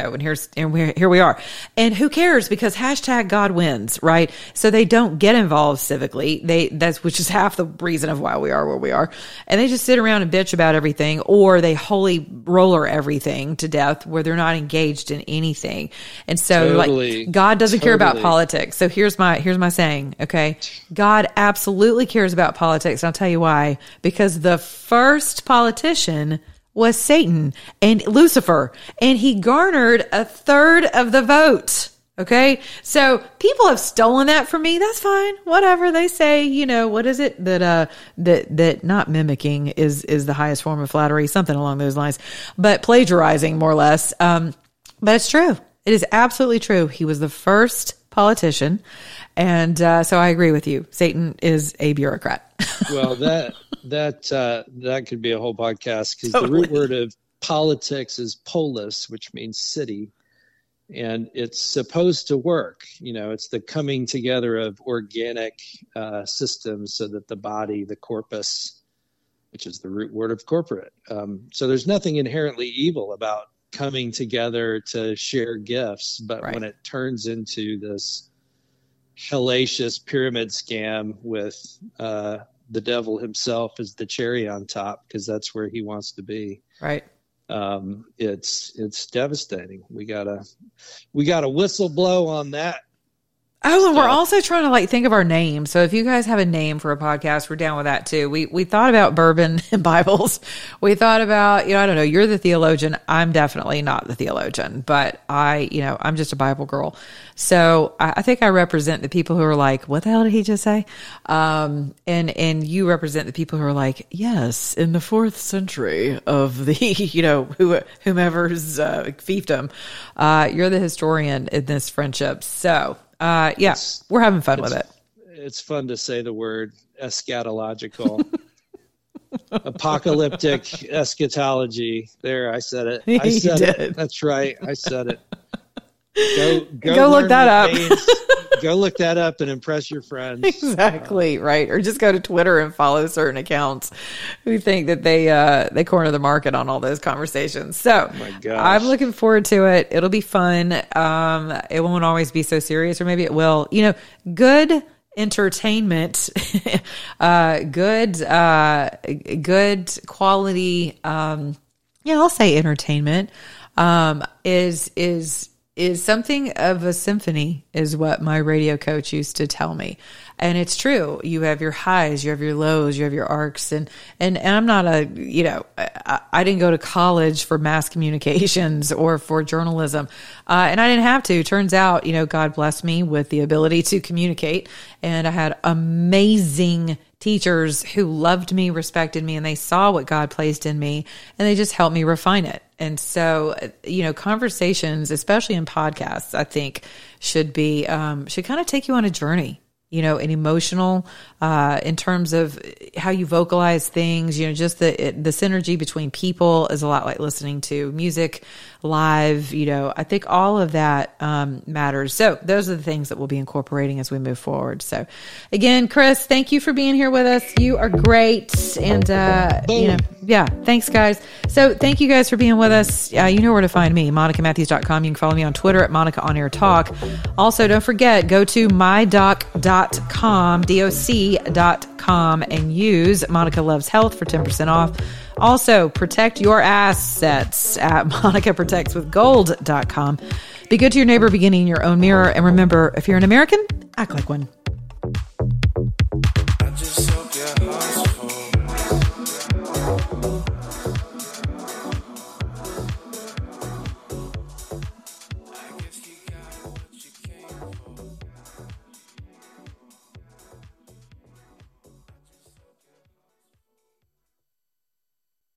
here we are. And who cares? Because hashtag God wins, right? So they don't get involved civically. Which is half the reason of why we are where we are. And they just sit around and bitch about everything, or they holy roller everything to death where they're not engaged in anything. And so like God doesn't care about politics. So here's my saying. Okay. God absolutely cares about politics. And I'll tell you why, because the first politician was Satan and Lucifer, and he garnered 1/3 of the vote. Okay. So people have stolen that from me. That's fine. Whatever they say, what is it that not mimicking is the highest form of flattery, something along those lines, but plagiarizing more or less. But it's true. It is absolutely true. He was the first politician. And, so I agree with you. Satan is a bureaucrat. Well, that could be a whole podcast, because the root word of politics is polis, which means city. And it's supposed to work. It's the coming together of organic systems so that the body, the corpus, which is the root word of corporate. So there's nothing inherently evil about coming together to share gifts. But right. When it turns into this hellacious pyramid scam with the devil himself as the cherry on top, because that's where he wants to be. Right. It's devastating. We gotta whistle blow on that. Oh, and we're also trying to like think of our name. So if you guys have a name for a podcast, we're down with that too. We thought about bourbon and Bibles. We thought about, I don't know, you're the theologian. I'm definitely not the theologian, but I'm just a Bible girl. So I think I represent the people who are like, what the hell did he just say? And you represent the people who are like, yes, in the 4th century of the, whomever's fiefdom, you're the historian in this friendship. So, we're having fun with it. It's fun to say the word eschatological, apocalyptic eschatology. There, I said it. I said it. That's right. I said it. Go look that up. Go look that up and impress your friends. Exactly, right. Or just go to Twitter and follow certain accounts who think that they corner the market on all those conversations. So I'm looking forward to it. It'll be fun. It won't always be so serious, or maybe it will. Good entertainment, good quality. I'll say entertainment is something of a symphony, is what my radio coach used to tell me. And it's true. You have your highs, you have your lows, you have your arcs. And I'm not I didn't go to college for mass communications or for journalism. And I didn't have to. Turns out, God blessed me with the ability to communicate. And I had amazing teachers who loved me, respected me, and they saw what God placed in me, and they just helped me refine it. And so, conversations, especially in podcasts, I think should kind of take you on a journey, an emotional, in terms of how you vocalize things, just the synergy between people is a lot like listening to music live. I think all of that matters. So those are the things that we'll be incorporating as we move forward. So again, Chris, thank you for being here with us. You are great. And, thanks guys. So thank you guys for being with us. You know where to find me, MonicaMatthews.com. You can follow me on Twitter at Monica On Air Talk. Also, don't forget, go to mydoc.com, DOC.com, and use Monica Loves Health for 10% off. Also, protect your assets at MonicaProtectsWithGold.com. Be good to your neighbor, beginning in your own mirror. And remember, if you're an American, act like one.